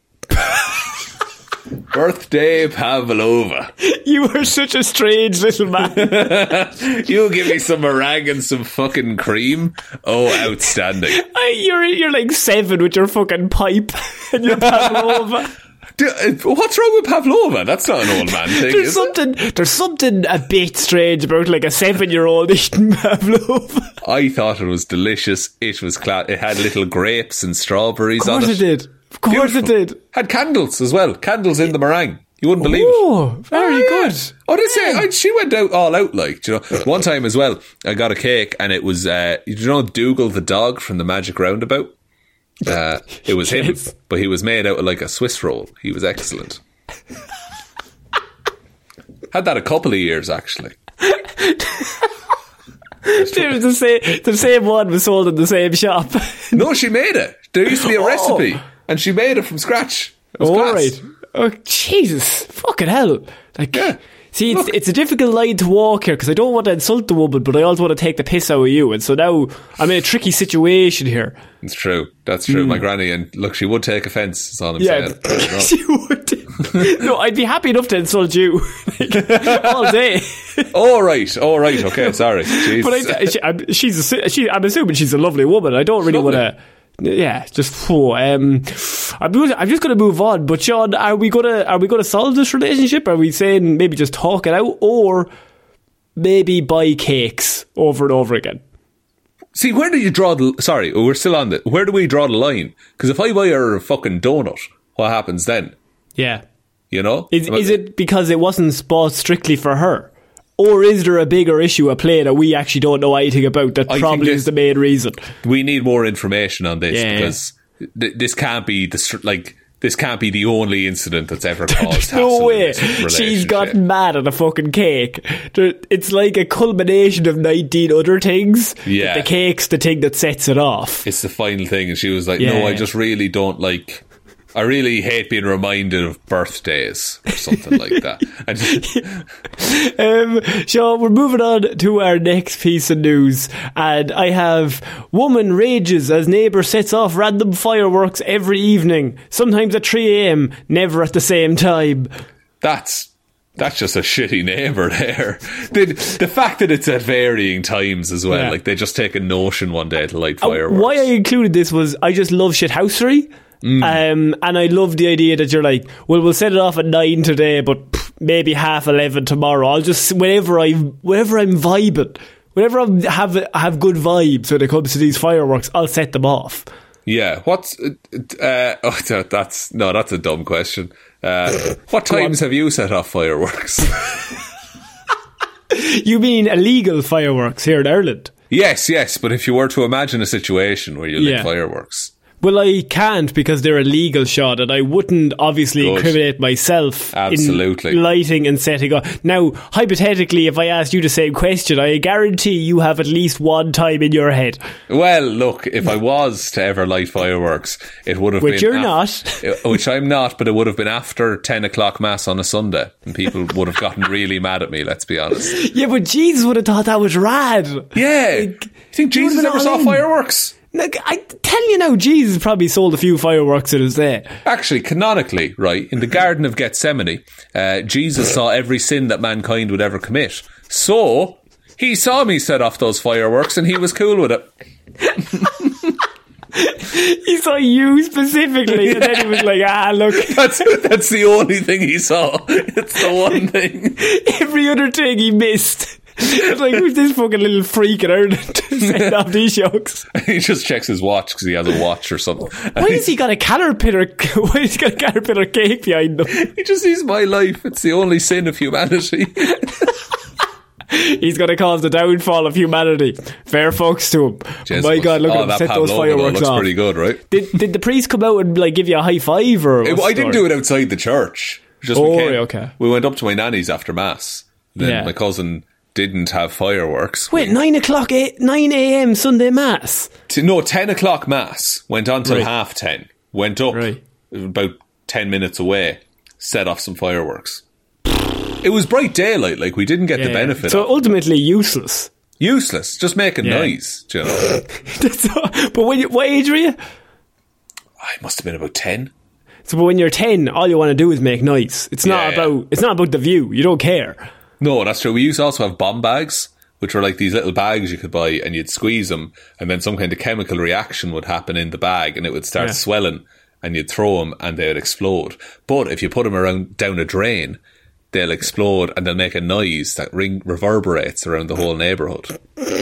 Birthday pavlova. you were such a strange little man. You give me some meringue and some fucking cream. Oh, outstanding. you're you're like seven with your fucking pipe and your pavlova. Dude, what's wrong with pavlova? That's not an old man thing, There's is something it? there's something a bit strange about like a seven year old eating pavlova. I thought it was delicious. It was cla- It had little grapes and strawberries Of on course it. it did. Of course Beautiful. it did. Had candles as well. Candles in the meringue. You wouldn't believe it. Oh, very Oh, yeah. good. Oh, they say I, she went out all out. Like, do you know, one time as well, I got a cake and it was, uh, you know, Dougal the dog from the Magic Roundabout. Uh, it was Yes. him, but he was made out of like a Swiss roll. He was excellent. Had that a couple of years actually. It was the same, the same one was sold in the same shop. No, she made it. There used to be a Oh. recipe, and she made it from scratch. It was All class. right. Oh, Jesus. Fucking hell. Like, Yeah. see, it's, Look. it's a difficult line to walk here because I don't want to insult the woman, but I also want to take the piss out of you. And so now I'm in a tricky situation here. It's true. That's true. My granny, and look, she would take offence. That's all I'm Yeah, saying. she would. No, I'd be happy enough to insult you like, all day. All right, all right, okay, sorry. Jeez. But I, she, I'm, she's a, she, I'm assuming she's a lovely woman. I don't really want lovely. to. Yeah, just oh, um, I'm, just- I'm just going to move on. But Sean, are we gonna are we gonna solve this relationship? Are we saying maybe just talk it out, or maybe buy cakes over and over again? See, where do you draw the... Sorry, we're still on the... Where do we draw the line? Because if I buy her a fucking donut, what happens then? Yeah, You know? is is it because it wasn't bought strictly for her? Or is there a bigger issue at play that we actually don't know anything about that I think probably this- is the main reason? We need more information on this Yeah. because th- this can't be the... str- Like, this can't be the only incident that's ever caused No hassle in way. this She's relationship. gotten mad at a fucking cake. There- It's like a culmination of nineteen other things. Yeah. But the cake's the thing that sets it off. It's the final thing, and she was like, Yeah. no, I just really don't like... I really hate being reminded of birthdays or something like that. I just, Um, Sean, we're moving on to our next piece of news. And I have woman rages as neighbour sets off random fireworks every evening. Sometimes at three a.m, never at the same time. that's that's just a shitty neighbour there. The, the fact that it's at varying times as well, Yeah. like they just take a notion one day to light Uh, fireworks. Why I included this was I just love shithousery. Mm. Um, and I love the idea that you're like, well, we'll set it off at nine today, but pff, maybe half eleven tomorrow. I'll just whenever I whenever I'm vibing, whenever I have have good vibes when it comes to these fireworks, I'll set them off. Yeah, what's uh, uh, oh, that- that's no, that's a dumb question. Uh, what times have you set off fireworks? You mean illegal fireworks here in Ireland? Yes, yes, but if you were to imagine a situation where you lit Yeah. fireworks, Well, I can't because they're illegal, Sean, and I wouldn't obviously Good. incriminate myself Absolutely. in lighting and setting off. Now, hypothetically, if I asked you the same question, I guarantee you have at least one time in your head. well, look, if I was to ever light fireworks, it would have Which been you're af- not. uh, which I'm not, but it would have been after ten o'clock mass on a Sunday, and people would have gotten really mad at me. Let's be honest. Yeah, but Jesus would have thought that was rad. Yeah, Like, you think you Jesus would've ever been saw all in. fireworks? Like, I tell you now, Jesus probably sold a few fireworks in his day. Actually, canonically, right, in the Garden of Gethsemane, uh, Jesus saw every sin that mankind would ever commit. So, he saw me set off those fireworks and he was cool with it. He saw you specifically, and then he was like, ah, look, That's that's the only thing he saw. It's the one thing. every other thing he missed. It's like, who's this fucking little freak in Ireland to set off these jokes? He just checks his watch because he has a watch or something. And Why has he got a caterpillar? Why has he got a caterpillar cake behind him? He just sees my life. It's the only sin of humanity. He's going to cause the downfall of humanity. Fair fucks to him. Jeez, My God, look oh, at him that set Pablo those fireworks looks off. pretty good, right? Did, did the priest come out and like give you a high five? Or It, I didn't do it outside the church. Just oh, we came, right, okay. We went up to my nanny's after mass. Then Yeah. my cousin didn't have fireworks. Wait, we, nine o'clock, eight, nine a.m. Sunday mass. t- no, ten o'clock mass. Went on till Right. half ten. Went up Right. about ten minutes away. Set off some fireworks. It was bright daylight. Like we didn't get the Yeah. benefit. So of it. ultimately useless. Useless. Just making Yeah. noise. Do you know? That's all- but when you, what age were you? I must have been about ten. So, but when you're ten, all you want to do is make noise. It's not Yeah, yeah. about. It's not about the view. You don't care. No, that's true. We used to also have bomb bags, which were like these little bags you could buy, and you'd squeeze them, and then some kind of chemical reaction would happen in the bag, and it would start Yeah. swelling, and you'd throw them, and they would explode. But if you put them around down a drain, they'll explode, and they'll make a noise that ring reverberates around the whole neighbourhood.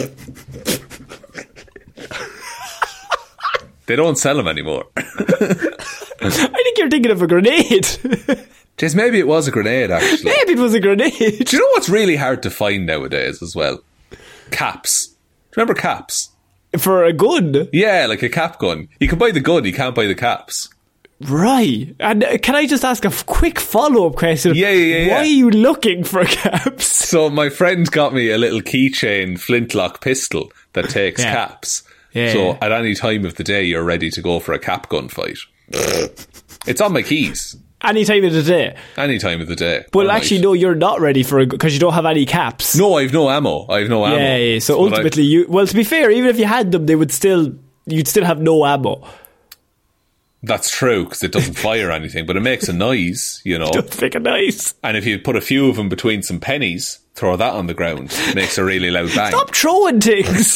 They don't sell them anymore. I think you're thinking of a grenade. Just maybe it was a grenade, actually. Maybe it was a grenade. Do you know what's really hard to find nowadays as well? Caps. Do you remember caps? For a gun. Yeah, like a cap gun. You can buy the gun, you can't buy the caps. Right. And uh, can I just ask a f- quick follow-up question? Yeah, yeah, yeah, Why yeah. are you looking for caps? So my friend got me a little keychain flintlock pistol that takes Yeah. caps. Yeah, so yeah. at any time of the day, you're ready to go for a cap gun fight. It's on my keys. Any time of the day. Any time of the day. Well, All actually, night. no, you're not ready for a because you don't have any caps. No, I've no ammo. I've no ammo. Yeah, yeah. So But I- ultimately, you. Well, to be fair, even if you had them, they would still. You'd still have no ammo. That's true, because it doesn't fire anything, but it makes a noise, you know. Don't think of nice. And if you put a few of them between some pennies, throw that on the ground, it makes a really loud bang. Stop throwing things.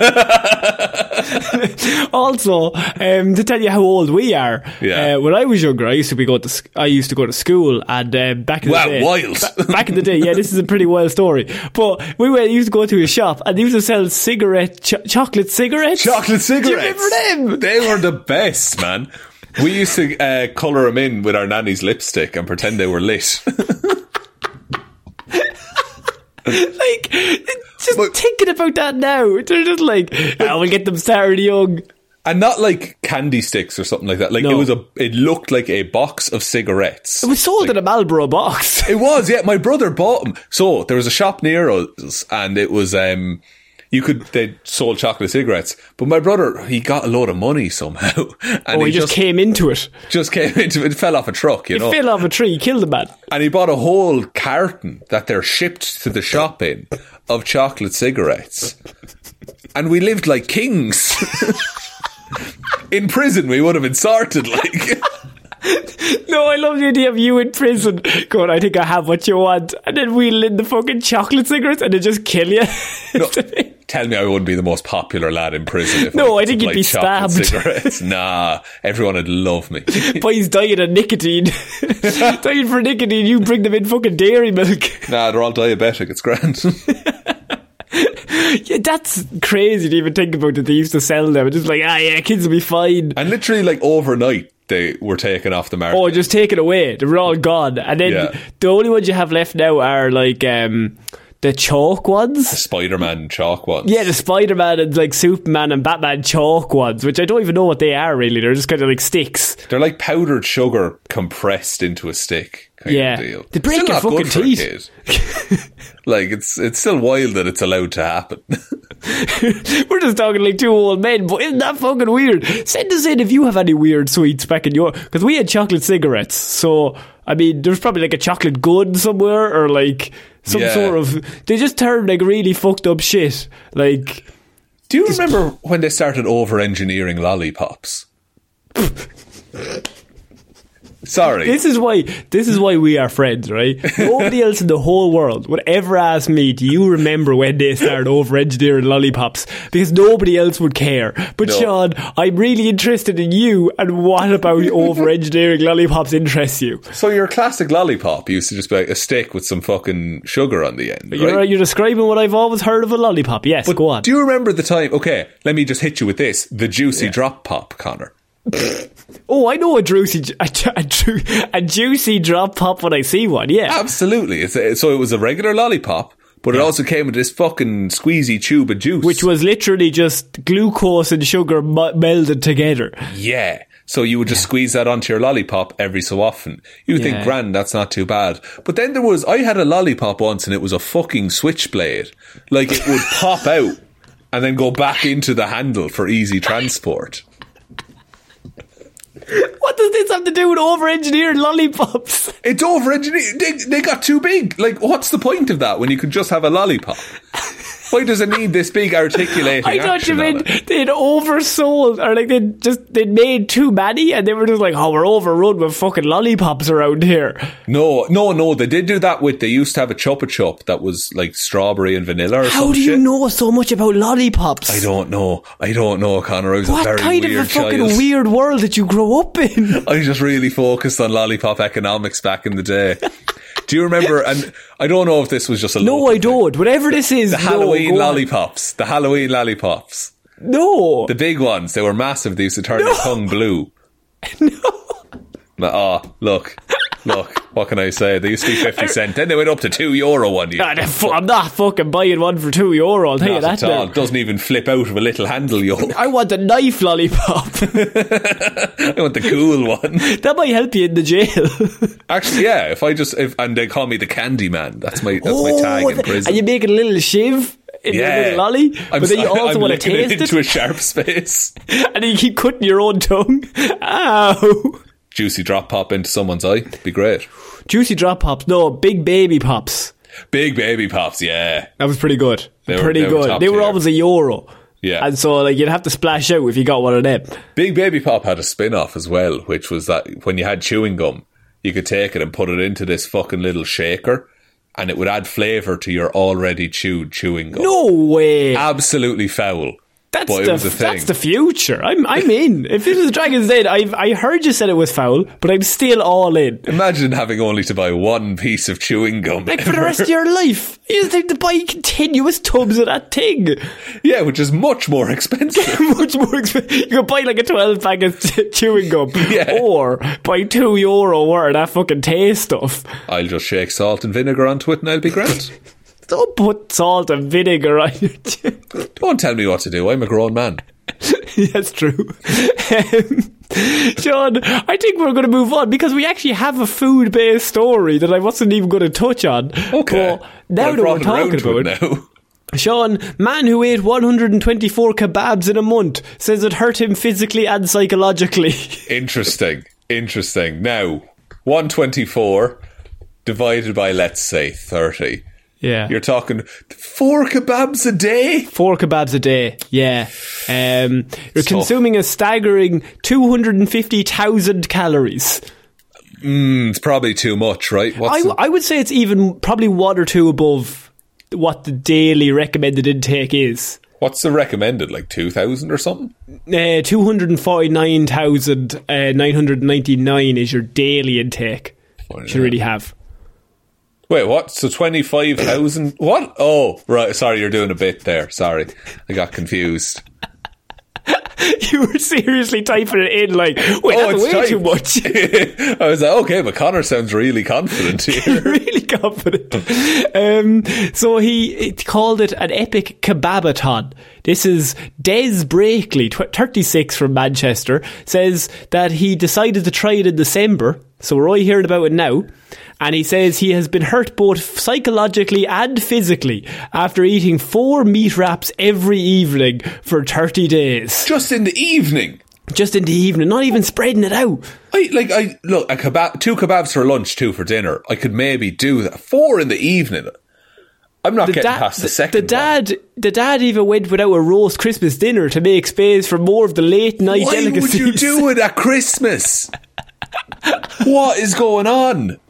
Also, um, to tell you how old we are, Yeah. uh, when I was younger, I used to be go to sc- I used to go to school, and uh, back in Wow, the day, wild. ba- back in the day, yeah, this is a pretty wild story. But we went, used to go to a shop, and they used to sell cigarette, ch- chocolate cigarettes. Chocolate cigarettes. Do you remember them? They were the best, man. We used to uh, colour them in with our nanny's lipstick and pretend they were lit. Like, just But- thinking about that now, they're just like, oh, we'll get them started young. And not like candy sticks or something like that. Like No. it was a, it looked like a box of cigarettes. It was sold in a Marlboro box. It was, yeah. My brother bought them. So there was a shop near us, and it was um, you could they sold chocolate cigarettes. But my brother, he got a load of money somehow, and Oh, he, just, came into it. just came into it. Fell off a truck, you He know. fell off a tree, killed the man. And he bought a whole carton that they're shipped to the shop in of chocolate cigarettes. And we lived like kings. In prison, we would have been sorted, like. No, I love the idea of you in prison going, I think I have what you want, and then wheel in the fucking chocolate cigarettes and they just kill you. No, tell me I wouldn't be the most popular lad in prison if No, I I think you'd supplied be chocolate stabbed. cigarettes. Nah, everyone would love me. Boys dying of nicotine. Dying for nicotine, you bring them in fucking dairy milk. Nah, they're all diabetic, it's grand. Yeah, that's crazy to even think about that they used to sell them. It's just like, ah, yeah, kids will be fine. And literally, like, overnight, they were taken off the market. Oh, just take it away. They're all gone. And then Yeah. the only ones you have left now are like um, the chalk ones. Spider-Man chalk ones. Yeah, the Spider-Man and like Superman and Batman chalk ones, which I don't even know what they are really. They're just kind of like sticks. They're like powdered sugar compressed into a stick kind Yeah. of deal. They break Still your not fucking good for a teeth. kid. Like, it's it's still wild that it's allowed to happen. We're just talking like two old men, but isn't that fucking weird? Send us in if you have any weird sweets back in your... Because we had chocolate cigarettes, so, I mean, there's probably like a chocolate gun somewhere, or like some Yeah. sort of... They just turned like really fucked up shit. Like... Do you remember when they started over-engineering lollipops? Sorry. This is why this is why we are friends, right? Nobody else in the whole world would ever ask me, do you remember when they started over-engineering lollipops? Because nobody else would care. But No. Sean, I'm really interested in you, and what about over-engineering lollipops interests you? So your classic lollipop used to just be like a stick with some fucking sugar on the end, You're, right? you're describing what I've always heard of a lollipop. Yes, But go on. do you remember the time... Okay, let me just hit you with this. The juicy drop pop, Connor. Oh, I know a juicy, a, a, a juicy drop pop when I see one, yeah. Absolutely. It's a, so it was a regular lollipop, But Yeah. it also came with this fucking squeezy tube of juice. Which was literally just glucose and sugar m- melded together. Yeah. So you would just squeeze that onto your lollipop every so often. You would Yeah. think, grand, that's not too bad. But then there was, I had a lollipop once and it was a fucking switchblade. Like it would pop out and then go back into the handle for easy transport. What does this have to do with over-engineered lollipops? It's over-engineered. They, they got too big. Like, what's the point of that when you could just have a lollipop? Why does it need this big articulating I thought you action on meant it? they'd oversold, or like they'd just they'd made too many, and they were just like, "Oh, we're overrun with fucking lollipops around here." No, no, no. They did do that with. They used to have a Chupa Chup that was like strawberry and vanilla. Or How some do you shit. know so much about lollipops? I don't know. I don't know, Connor. I was What a very kind of weird a fucking child. weird world did you grow up in? I just really focused on lollipop economics back in the day. Do you remember? And I don't know if this was just a No, local I don't. Whatever this is, The no, Halloween go on. lollipops. The Halloween lollipops. No, The big ones. They were massive. They used to turn your tongue blue. No. Oh, look. Look. What can I say? They used to be fifty cent. Then they went up to two euro one year. Ah, the fu- I'm not fucking buying one for two euro. I'll tell you Not that at all. now. Doesn't even flip out of a little handle yoke. I want a knife lollipop. I want the cool one. That might help you in the jail. Actually, yeah. If I just if and they call me the Candy Man. That's my that's my tag in th- prison. And you make a little shiv in your little lolly, I'm, but then you so- also I'm want to licking it taste into it, a sharp space. and then you keep cutting your own tongue. Ow! Juicy drop pop into someone's eye. Be great. Juicy drop pops, no, big baby pops. Big baby pops. Yeah. That was pretty good. They were- pretty they were good. top They were tier. always a euro. Yeah. And so like you'd have to splash out if you got one of them. Big Baby Pop had a spin-off as well, which was that when you had chewing gum, you could take it and put it into this fucking little shaker, and it would add flavour to your already chewed chewing gum. No way. Absolutely foul. That's but the it was a thing. that's the future. I'm I'm in. If this was Dragon's Den, I I heard you said it was foul, but I'm still all in. Imagine having only to buy one piece of chewing gum. Like for the rest of your life, you just have to buy continuous tubs of that thing. Yeah, which is much more expensive. Much more expensive. You could buy like a twelve pack of t- chewing gum, Yeah. or buy two euro worth of that fucking taste stuff. I'll just shake salt and vinegar onto it and I'll be grand. Don't put salt and vinegar on your chewing. Don't tell me what to do. I'm a grown man. That's true. Um, Sean, I think we're going to move on because we actually have a food-based story that I wasn't even going to touch on. Okay. But now Well, that I we're brought it around talking to about it it, now. Sean, man who ate one hundred twenty-four kebabs in a month, says it hurt him physically and psychologically. Interesting. Interesting. Now, one twenty-four divided by, let's say, thirty. Yeah. You're talking four kebabs a day? Four kebabs a day, yeah. Um, you're So- consuming a staggering two hundred fifty thousand calories. Mm, it's probably too much, right? I, What's the- I would say it's even probably one or two above what the daily recommended intake is. What's the recommended? Like two thousand or something? Uh, two hundred forty-nine thousand nine hundred ninety-nine is your daily intake. You should really have. Wait, what? So twenty-five thousand? What? Oh, right. Sorry, you're doing a bit there. Sorry. I got confused. You were seriously typing it in like, wait, Oh, that's it's way typed. too much. I was like, okay, but Connor sounds really confident here. Really confident. Um, so he it called it an epic kebabathon. This is Des Brakely, tw- thirty-six from Manchester, says that he decided to try it in December. So we're all hearing about it now. And he says he has been hurt both psychologically and physically after eating four meat wraps every evening for thirty days. Just in the evening. Just in the evening, not even spreading it out. I like I look a kebab, two kebabs for lunch, two for dinner. I could maybe do that. Four in the evening. I'm not getting da- past the second the dad, the dad even went without a roast Christmas dinner to make space for more of the late night one. Why delicacies. would you do it at Christmas? What is going on?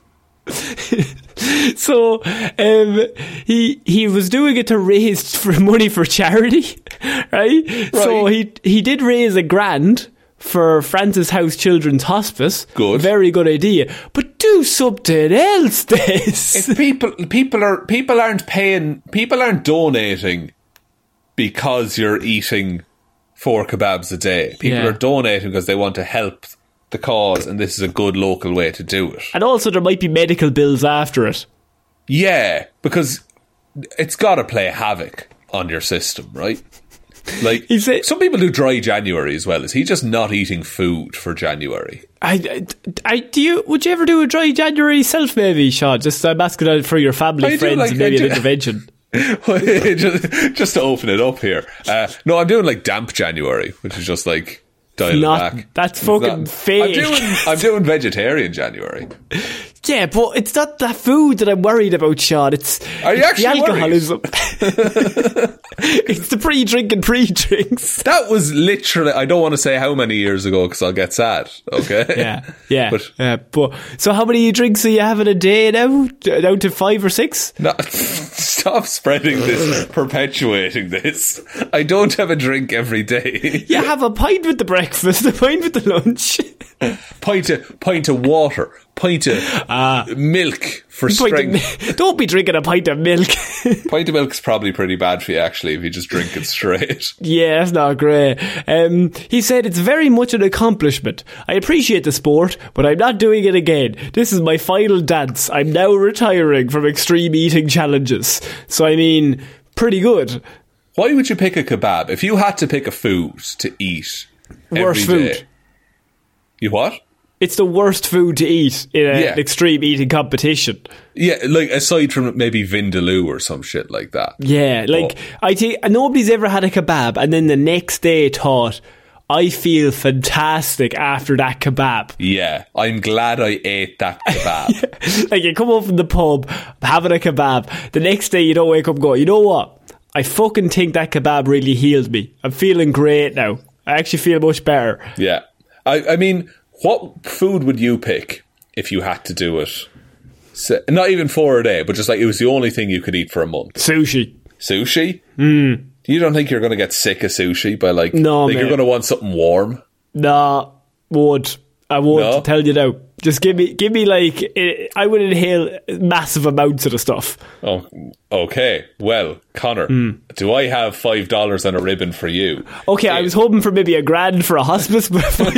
So um, he he was doing it to raise for money for charity, right? So he he did raise a grand for Francis House Children's Hospice. Good. Very good idea. But do something else, Des. If people people are people aren't paying, people aren't donating because you're eating four kebabs a day. People Yeah. are donating because they want to help the cause, and this is a good local way to do it. And also there might be medical bills after it. Yeah, because it's got to play havoc on your system, right? Like, it, some people do dry January as well. Is he just not eating food for January? I, I, do you, would you ever do a dry January self, maybe, Sean? Just I'm asking out for your family, I friends, like, and maybe an intervention. just, just to open it up here. Uh, no, I'm doing like damp January, which is just like dial not, it back. That's fucking not, fake. I'm doing, I'm doing vegetarian January. Yeah, but it's not the food that I'm worried about, Sean. It's, Are you it's actually the alcoholism. It's the pre-drinking pre-drinks. That was literally, I don't want to say how many years ago because I'll get sad, okay? Yeah, yeah. But, yeah, but so how many drinks are you having a day now? Down to five or six? No, stop spreading this, perpetuating this. I don't have a drink every day. You have a pint with the breakfast, a pint with the lunch. Pint of, pint of water, pint of uh, milk for strength. Of, don't be drinking a pint of milk. Pint of milk's probably pretty bad for you, actually, if you just drink it straight. Yeah, that's not great. Um, he said, it's very much an accomplishment. I appreciate the sport, but I'm not doing it again. This is my final dance. I'm now retiring from extreme eating challenges. So, I mean, pretty good. Why would you pick a kebab? If you had to pick a food to eat every Worst day, food. You what? It's the worst food to eat in an yeah. extreme eating competition. Yeah, like aside from maybe Vindaloo or some shit like that. Yeah, like oh. I think nobody's ever had a kebab and then the next day thought, I feel fantastic after that kebab. Yeah, I'm glad I ate that kebab. Yeah. Like you come up from the pub, having a kebab, the next day you don't wake up going, you know what? I fucking think that kebab really healed me. I'm feeling great now. I actually feel much better. Yeah. I, I mean, what food would you pick if you had to do it? So, not even for a day, but just like it was the only thing you could eat for a month. Sushi. Sushi? Mm. You don't think you're going to get sick of sushi by like... No, like mate. You're going to want something warm? Nah, would. I would, no? tell you now. Just give me, give me like, I would inhale massive amounts of the stuff. Oh, okay. Well, Connor, mm. do I have five dollars and a ribbon for you? Okay, yeah. I was hoping for maybe a grand for a hospice, but five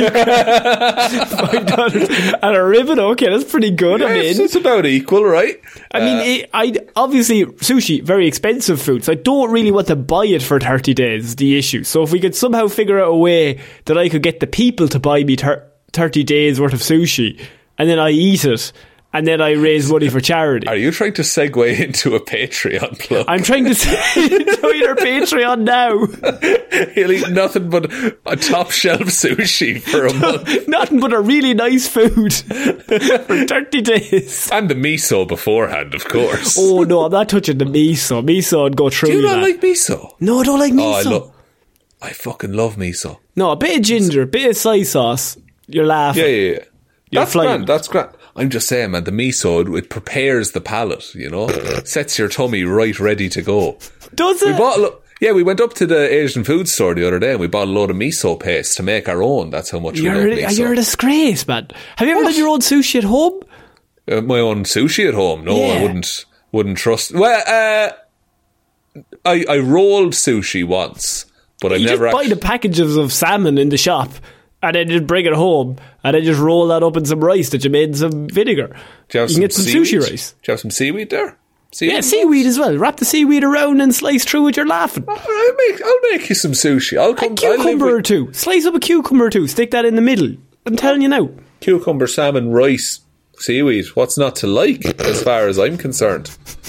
dollars and a ribbon. Okay, that's pretty good. Yes, I mean, it's about equal, right? I uh, mean, it, I obviously sushi very expensive food, so I don't really want to buy it for thirty days. Is the issue. So if we could somehow figure out a way that I could get the people to buy me thir- thirty days worth of sushi, and then I eat it, and then I raise money for charity. Are you trying to segue into a Patreon plug? I'm trying to join our Patreon now. He'll eat nothing but a top shelf sushi for a month. Nothing but a really nice food for thirty days. And the miso beforehand, of course. Oh no, I'm not touching the miso. Miso would go through. Do you not that. like miso? No, I don't like miso. Oh, I, lo- I fucking love miso. No, a bit of ginger, a bit of soy sauce. You're laughing. Yeah, yeah, yeah. You're That's flying. grand, that's grand. I'm just saying, man, the miso, it prepares the palate, you know? Sets your tummy right ready to go. Does we it? Bought a lo- yeah, we went up to the Asian food store the other day and we bought a load of miso paste to make our own. That's how much you're, we love miso. You're a disgrace, man. Have you ever what? done your own sushi at home? Uh, my own sushi at home? No, yeah. I wouldn't wouldn't trust... Well, uh, I, I rolled sushi once, but I've you never... just buy actually- the packages of salmon in the shop and then just bring it home and then just roll that up in some rice that you made in some vinegar. Do you, have you some can get some seaweed? sushi rice. Do you have some seaweed there? Seaweed Yeah, seaweed as well. Wrap the seaweed around and slice through it. You're laughing. I'll make, I'll make you some sushi. I'll come, A cucumber I'll or two. Slice up a cucumber or two. Stick that in the middle. I'm telling you now. Cucumber, salmon, rice, seaweed. What's not to like, as far as I'm concerned?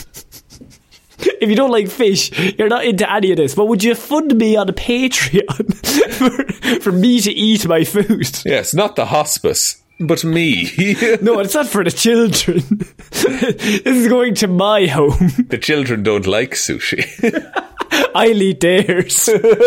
If you don't like fish, you're not into any of this. But would you fund me on a Patreon for, for me to eat my food? Yes, not the hospice, but me. No, it's not for the children. This is going to my home. The children don't like sushi. I'll eat theirs.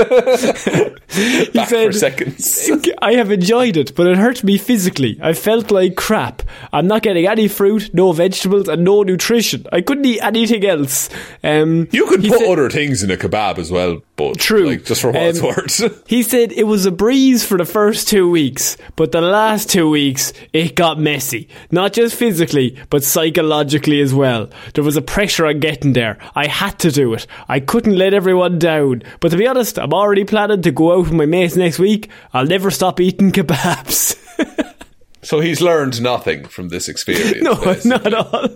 He Back said, for seconds. I have enjoyed it, but it hurt me physically. I felt like crap. I'm not getting any fruit, no vegetables, and no nutrition. I couldn't eat anything else. Um, You could he put said- other things in a kebab as well, but True. like, just for what it's Um, worth. He said it was a breeze for the first two weeks, but the last two weeks, it got messy. Not just physically, but psychologically as well. There was a pressure on getting there. I had to do it. I couldn't let everyone down. But to be honest, I'm already planning to go out with my mates next week. I'll never stop eating kebabs. So he's learned nothing from this experience. No, basically. not at all.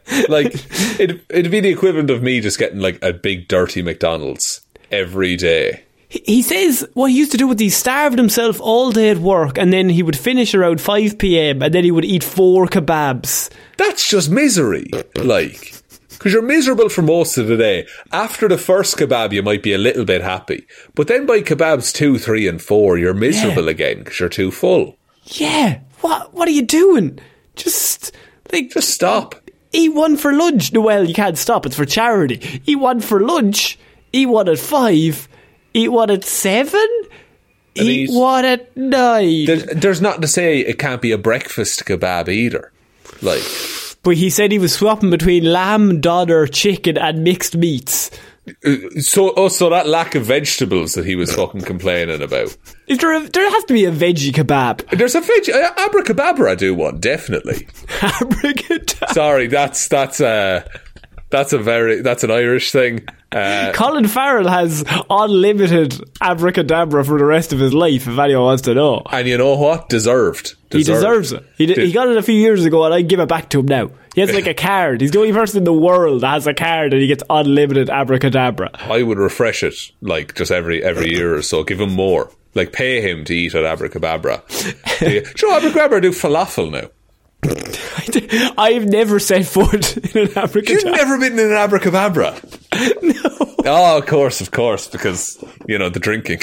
Like, it, it'd be the equivalent of me just getting like a big dirty McDonald's every day. He says what he used to do was he starved himself all day at work, and then he would finish around five p.m. and then he would eat four kebabs. That's just misery. Like, because you're miserable for most of the day. After the first kebab, you might be a little bit happy. But then by kebabs two, three and four, you're miserable yeah. again because you're too full. Yeah. What What are you doing? Just, like... Just stop. Eat one for lunch. No, well, you can't stop. It's for charity. Eat one for lunch. Eat one at five. Eat one at seven? And eat one at nine. There's, there's nothing to say it can't be a breakfast kebab either. Like, but he said he was swapping between lamb, doner, chicken and mixed meats. So, oh, so that lack of vegetables that he was fucking complaining about. Is there a, there has to be a veggie kebab. There's a veggie uh, abracadabra. I do one definitely. Abracadabra. Sorry, that's that's uh that's a very that's an Irish thing. Uh, Colin Farrell has unlimited abracadabra for the rest of his life, if anyone wants to know. And you know what? Deserved. Deserved. He deserves it. He, d- he got it a few years ago, and I give it back to him now. He has like a card. He's the only person in the world that has a card, and he gets unlimited abracadabra. I would refresh it like just every every year or so. Give him more. Like pay him to eat at abracadabra. Do you know abracadabra do falafel now? I've never set foot in an abracadabra. You've never been in an abracadabra? No. Oh, of course, of course, because, you know, the drinking.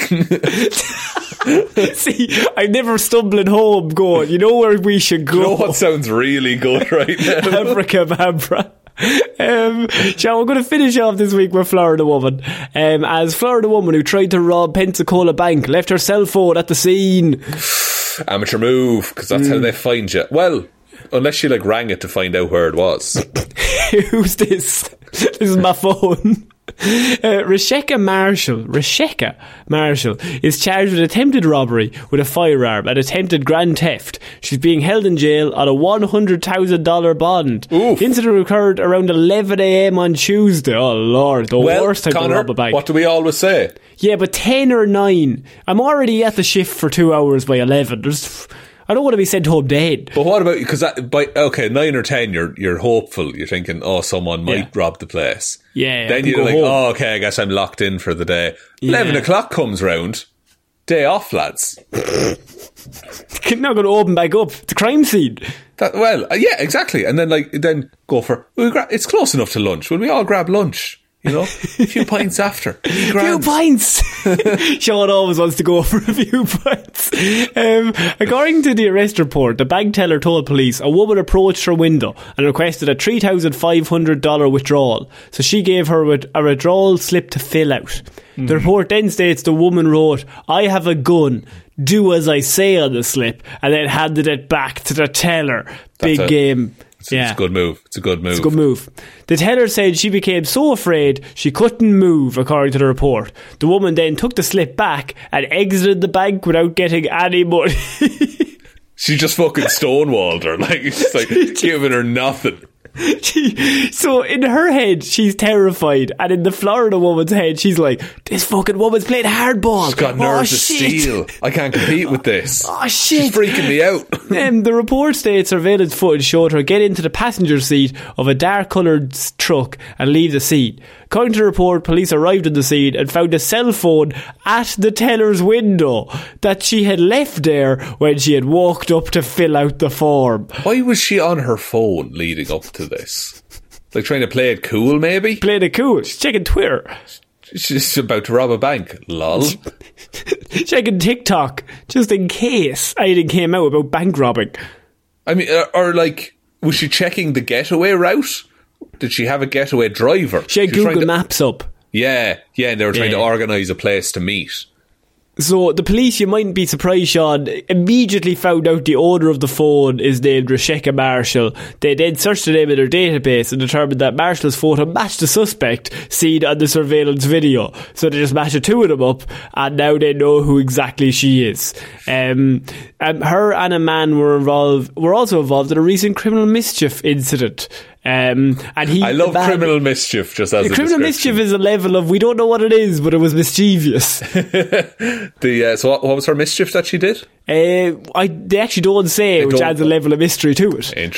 See, I'm never stumbling home going, you know where we should go? You know what sounds really good right now? Abracadabra. Um, so we're going to finish off this week with Florida Woman. Um, as Florida Woman who tried to rob Pensacola Bank left her cell phone at the scene. Amateur move, because that's mm. how they find you. Well, unless she like rang it to find out where it was. Who's this? This is my phone. Uh, Rasheka Marshall Rasheka Marshall is charged with attempted robbery with a firearm and attempted grand theft. She's being held in jail on a one hundred thousand dollars bond. Oof. The incident occurred around eleven a.m. on Tuesday. Oh Lord, the well, worst time Connor, to rob a bank. What do we always say? Yeah, but ten or nine. I'm already at the shift for two hours by eleven. There's... I don't want to be sent home dead. But what about, because by okay, nine or ten, you're you're hopeful. You're thinking, oh, someone might yeah. rob the place. Yeah. Then you're like, home. oh, okay, I guess I'm locked in for the day. Yeah. Eleven o'clock comes round. Day off, lads. Not going to open back up. It's a crime scene. That, well, uh, yeah, exactly. And then like then go for. We'll gra- it's close enough to lunch. Will we all grab lunch? You know, a few pints after. A few pints. Sean always wants to go for a few pints. Um, according to the arrest report, the bank teller told police a woman approached her window and requested a three thousand five hundred dollars withdrawal. So she gave her a withdrawal slip to fill out. Mm. The report then states the woman wrote, "I have a gun. Do as I say" on the slip, and then handed it back to the teller. That's Big a- game. It's, yeah. it's a good move. It's a good move. It's a good move. The teller said she became so afraid she couldn't move, according to the report. The woman then took the slip back and exited the bank without getting any money. She just fucking stonewalled her. Like, it's like giving her nothing. She, so in her head she's terrified, and in the Florida woman's head she's like, this fucking woman's playing hardball. She's got nerves oh, of steel. I can't compete with this. Oh shit, she's freaking me out. um, the report states surveillance footage showed her get into the passenger seat of a dark coloured truck and leave the seat. According to the report, police arrived at the scene and found a cell phone at the teller's window that she had left there when she had walked up to fill out the form. Why was she on her phone leading up to this? Like trying to play it cool, maybe? Playing it cool. She's checking Twitter. She's about to rob a bank. Lol. Checking TikTok, just in case anything came out about bank robbing. I mean, or, or like, was she checking the getaway route? Did she have a getaway driver? She had she Google to, Maps up. Yeah, yeah, and they were trying yeah. to organise a place to meet. So the police, you mightn't be surprised, Sean, immediately found out the owner of the phone is named Rasheka Marshall. They then searched the name in their database and determined that Marshall's photo matched the suspect seen on the surveillance video. So they just matched the two of them up, and now they know who exactly she is. Um, um, her and a man were involved, were also involved in a recent criminal mischief incident. Um, and he, I love bad, criminal mischief just as a criminal mischief is a level of we don't know what it is, but it was mischievous. the uh, so what, what was her mischief that she did? Uh, I they actually don't say, they which don't, adds a level of mystery to it. Interesting.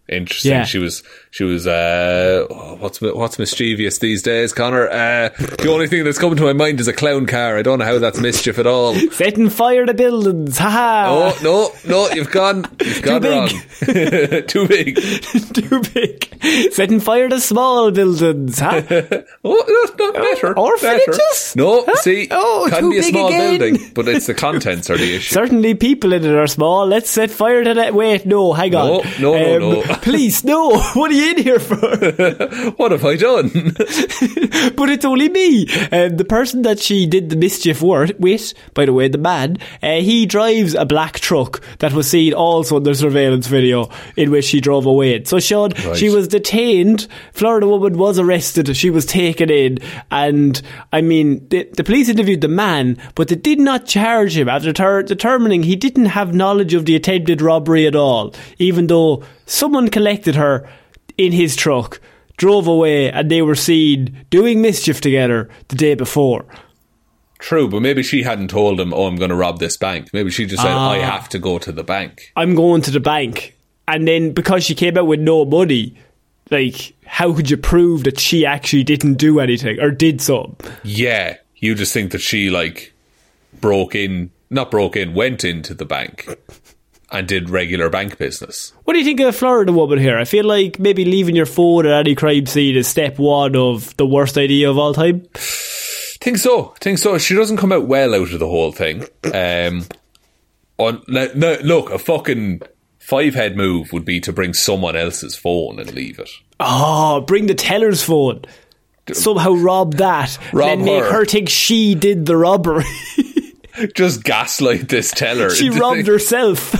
Interesting. Yeah. She was, she was, uh, oh, what's, what's mischievous these days, Connor? Uh, the only thing that's coming to my mind is a clown car. I don't know how that's mischief at all. Setting fire to buildings, haha. Oh, no, no, you've gone, you've gone wrong. Too big. Too big. Setting fire to small buildings, huh? Oh, that's not better. Orphanages? No, huh? see, oh, can too be a big small again. building, but it's the contents are the issue. Certainly people in it are small. Let's set fire to that. Wait, no, hang on. No, no, no, um, no. Police, no. What are you in here for? What have I done? But it's only me. Um, the person that she did the mischief with, by the way, the man, uh, he drives a black truck that was seen also in the surveillance video in which she drove away. So Sean, right. She was detained. Florida woman was arrested. She was taken in. And, I mean, the, the police interviewed the man, but they did not charge him after ter- determining he didn't have knowledge of the attempted robbery at all, even though someone collected her in his truck, drove away, and they were seen doing mischief together the day before. True, but maybe she hadn't told him, oh, I'm going to rob this bank. Maybe she just said, Ah. I have to go to the bank. I'm going to the bank. And then because she came out with no money, like, how could you prove that she actually didn't do anything or did something? Yeah, you just think that she, like, broke in, not broke in, went into the bank and did regular bank business. What do you think of a Florida woman here? I feel like maybe leaving your phone at any crime scene is step one of the worst idea of all time. Think so. Think so. She doesn't come out well out of the whole thing. Um, on no, no, look, a fucking five-head move would be to bring someone else's phone and leave it. Oh, bring the teller's phone. Somehow rob that. Rob and then make her. her think she did the robbery. Just gaslight this teller. She robbed herself.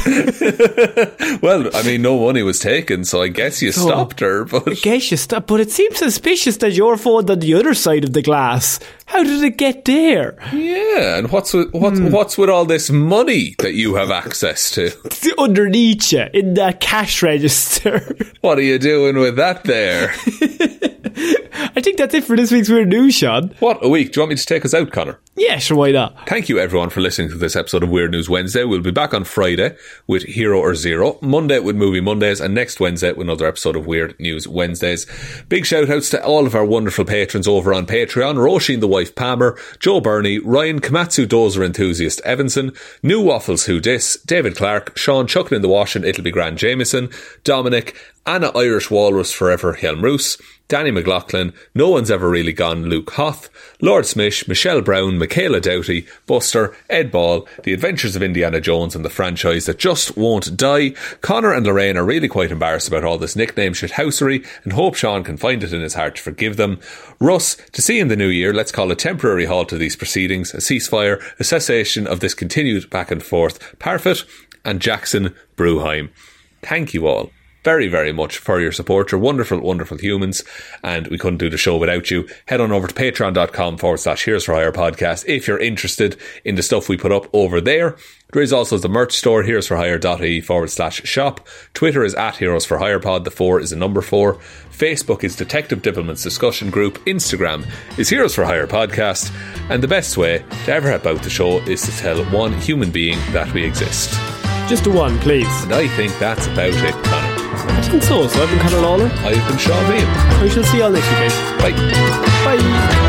Well, I mean, no money was taken, so I guess you So, stopped her. But I guess you stopped. But it seems suspicious that your phone's on the other side of the glass. How did it get there? yeah, and what's with what's Hmm. what's with all this money that you have access to? It's underneath you in that cash register. What are you doing with that there? I think that's it for this week's Weird News, Sean. What a week! Do you want me to take us out, Connor? Yeah, sure, why not? Thank you everyone for listening to this episode of Weird News Wednesday. We'll be back on Friday with Hero or Zero, Monday with Movie Mondays, and next Wednesday with another episode of Weird News Wednesdays. Big shout outs to all of our wonderful patrons over on Patreon: Roisin the Wife Palmer, Joe Burney, Ryan Komatsu Dozer Enthusiast Evanson, New Waffles Who Dis, David Clark, Sean Chuckin in the Wash and It'll Be Grand Jameson, Dominic, Anna Irish Walrus Forever Helmroos, Danny McLaughlin, No One's Ever Really Gone Luke Hoth, Lord Smish, Michelle Brown, Michaela Doughty, Buster, Ed Ball, The Adventures of Indiana Jones and the franchise that just won't die. Connor and Lorraine are really quite embarrassed about all this nickname shithousery and hope Sean can find it in his heart to forgive them. Russ, to see in the new year, let's call a temporary halt to these proceedings, a ceasefire, a cessation of this continued back and forth. Parfitt and Jackson Bruheim. Thank you all very, very much for your support. You're wonderful, wonderful humans, and we couldn't do the show without you. Head on over to patreon.com forward slash Heroes for Hire podcast if you're interested in the stuff we put up over there. There is also the merch store, heroesforhire.ie forward slash shop. Twitter is at Heroes for Hire Pod. The four is a number four. Facebook is Detective Dibbleman's discussion group. Instagram is Heroes for Hire podcast. And the best way to ever help out the show is to tell one human being that we exist. Just a one, please. And I think that's about it, Connor. I think so. So I've been Conor Lawler. I've been Sean Bean. We shall see you all next week, guys. Bye. Bye.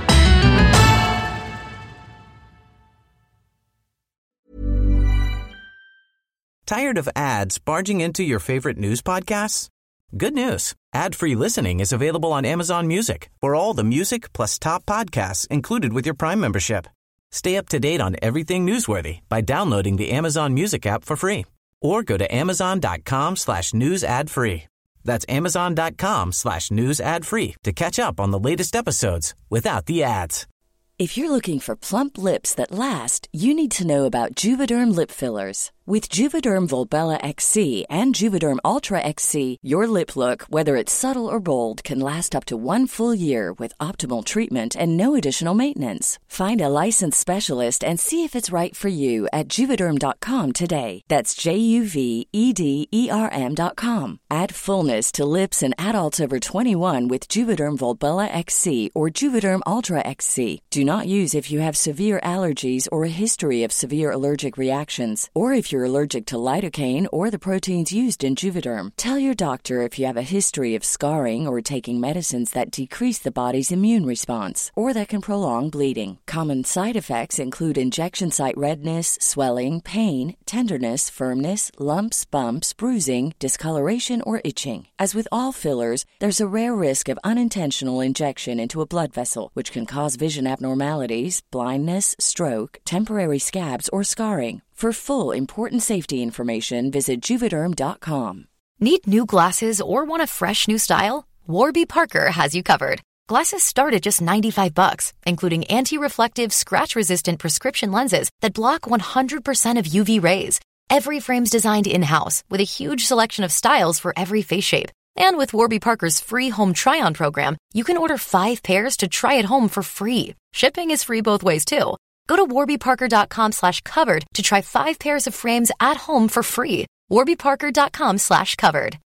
Tired of ads barging into your favorite news podcasts? Good news. Ad-free listening is available on Amazon Music for all the music plus top podcasts included with your Prime membership. Stay up to date on everything newsworthy by downloading the Amazon Music app for free or go to amazon.com slash news ad free. That's amazon.com slash news ad free to catch up on the latest episodes without the ads. If you're looking for plump lips that last, you need to know about Juvederm lip fillers. With Juvederm Volbella X C and Juvederm Ultra X C, your lip look, whether it's subtle or bold, can last up to one full year with optimal treatment and no additional maintenance. Find a licensed specialist and see if it's right for you at Juvederm dot com today. That's J U V E D E R M dot com. Add fullness to lips in adults over twenty-one with Juvederm Volbella X C or Juvederm Ultra X C. Do not use if you have severe allergies or a history of severe allergic reactions, or if you're you're allergic to lidocaine or the proteins used in Juvederm. Tell your doctor if you have a history of scarring or taking medicines that decrease the body's immune response or that can prolong bleeding. Common side effects include injection site redness, swelling, pain, tenderness, firmness, lumps, bumps, bruising, discoloration, or itching. As with all fillers, there's a rare risk of unintentional injection into a blood vessel, which can cause vision abnormalities, blindness, stroke, temporary scabs, or scarring. For full, important safety information, visit Juvederm dot com. Need new glasses or want a fresh new style? Warby Parker has you covered. Glasses start at just ninety-five bucks, including anti-reflective, scratch-resistant prescription lenses that block one hundred percent of U V rays. Every frame's designed in-house with a huge selection of styles for every face shape. And with Warby Parker's free home try-on program, you can order five pairs to try at home for free. Shipping is free both ways, too. Go to warby parker dot com slash covered to try five pairs of frames at home for free. warby parker dot com slash covered.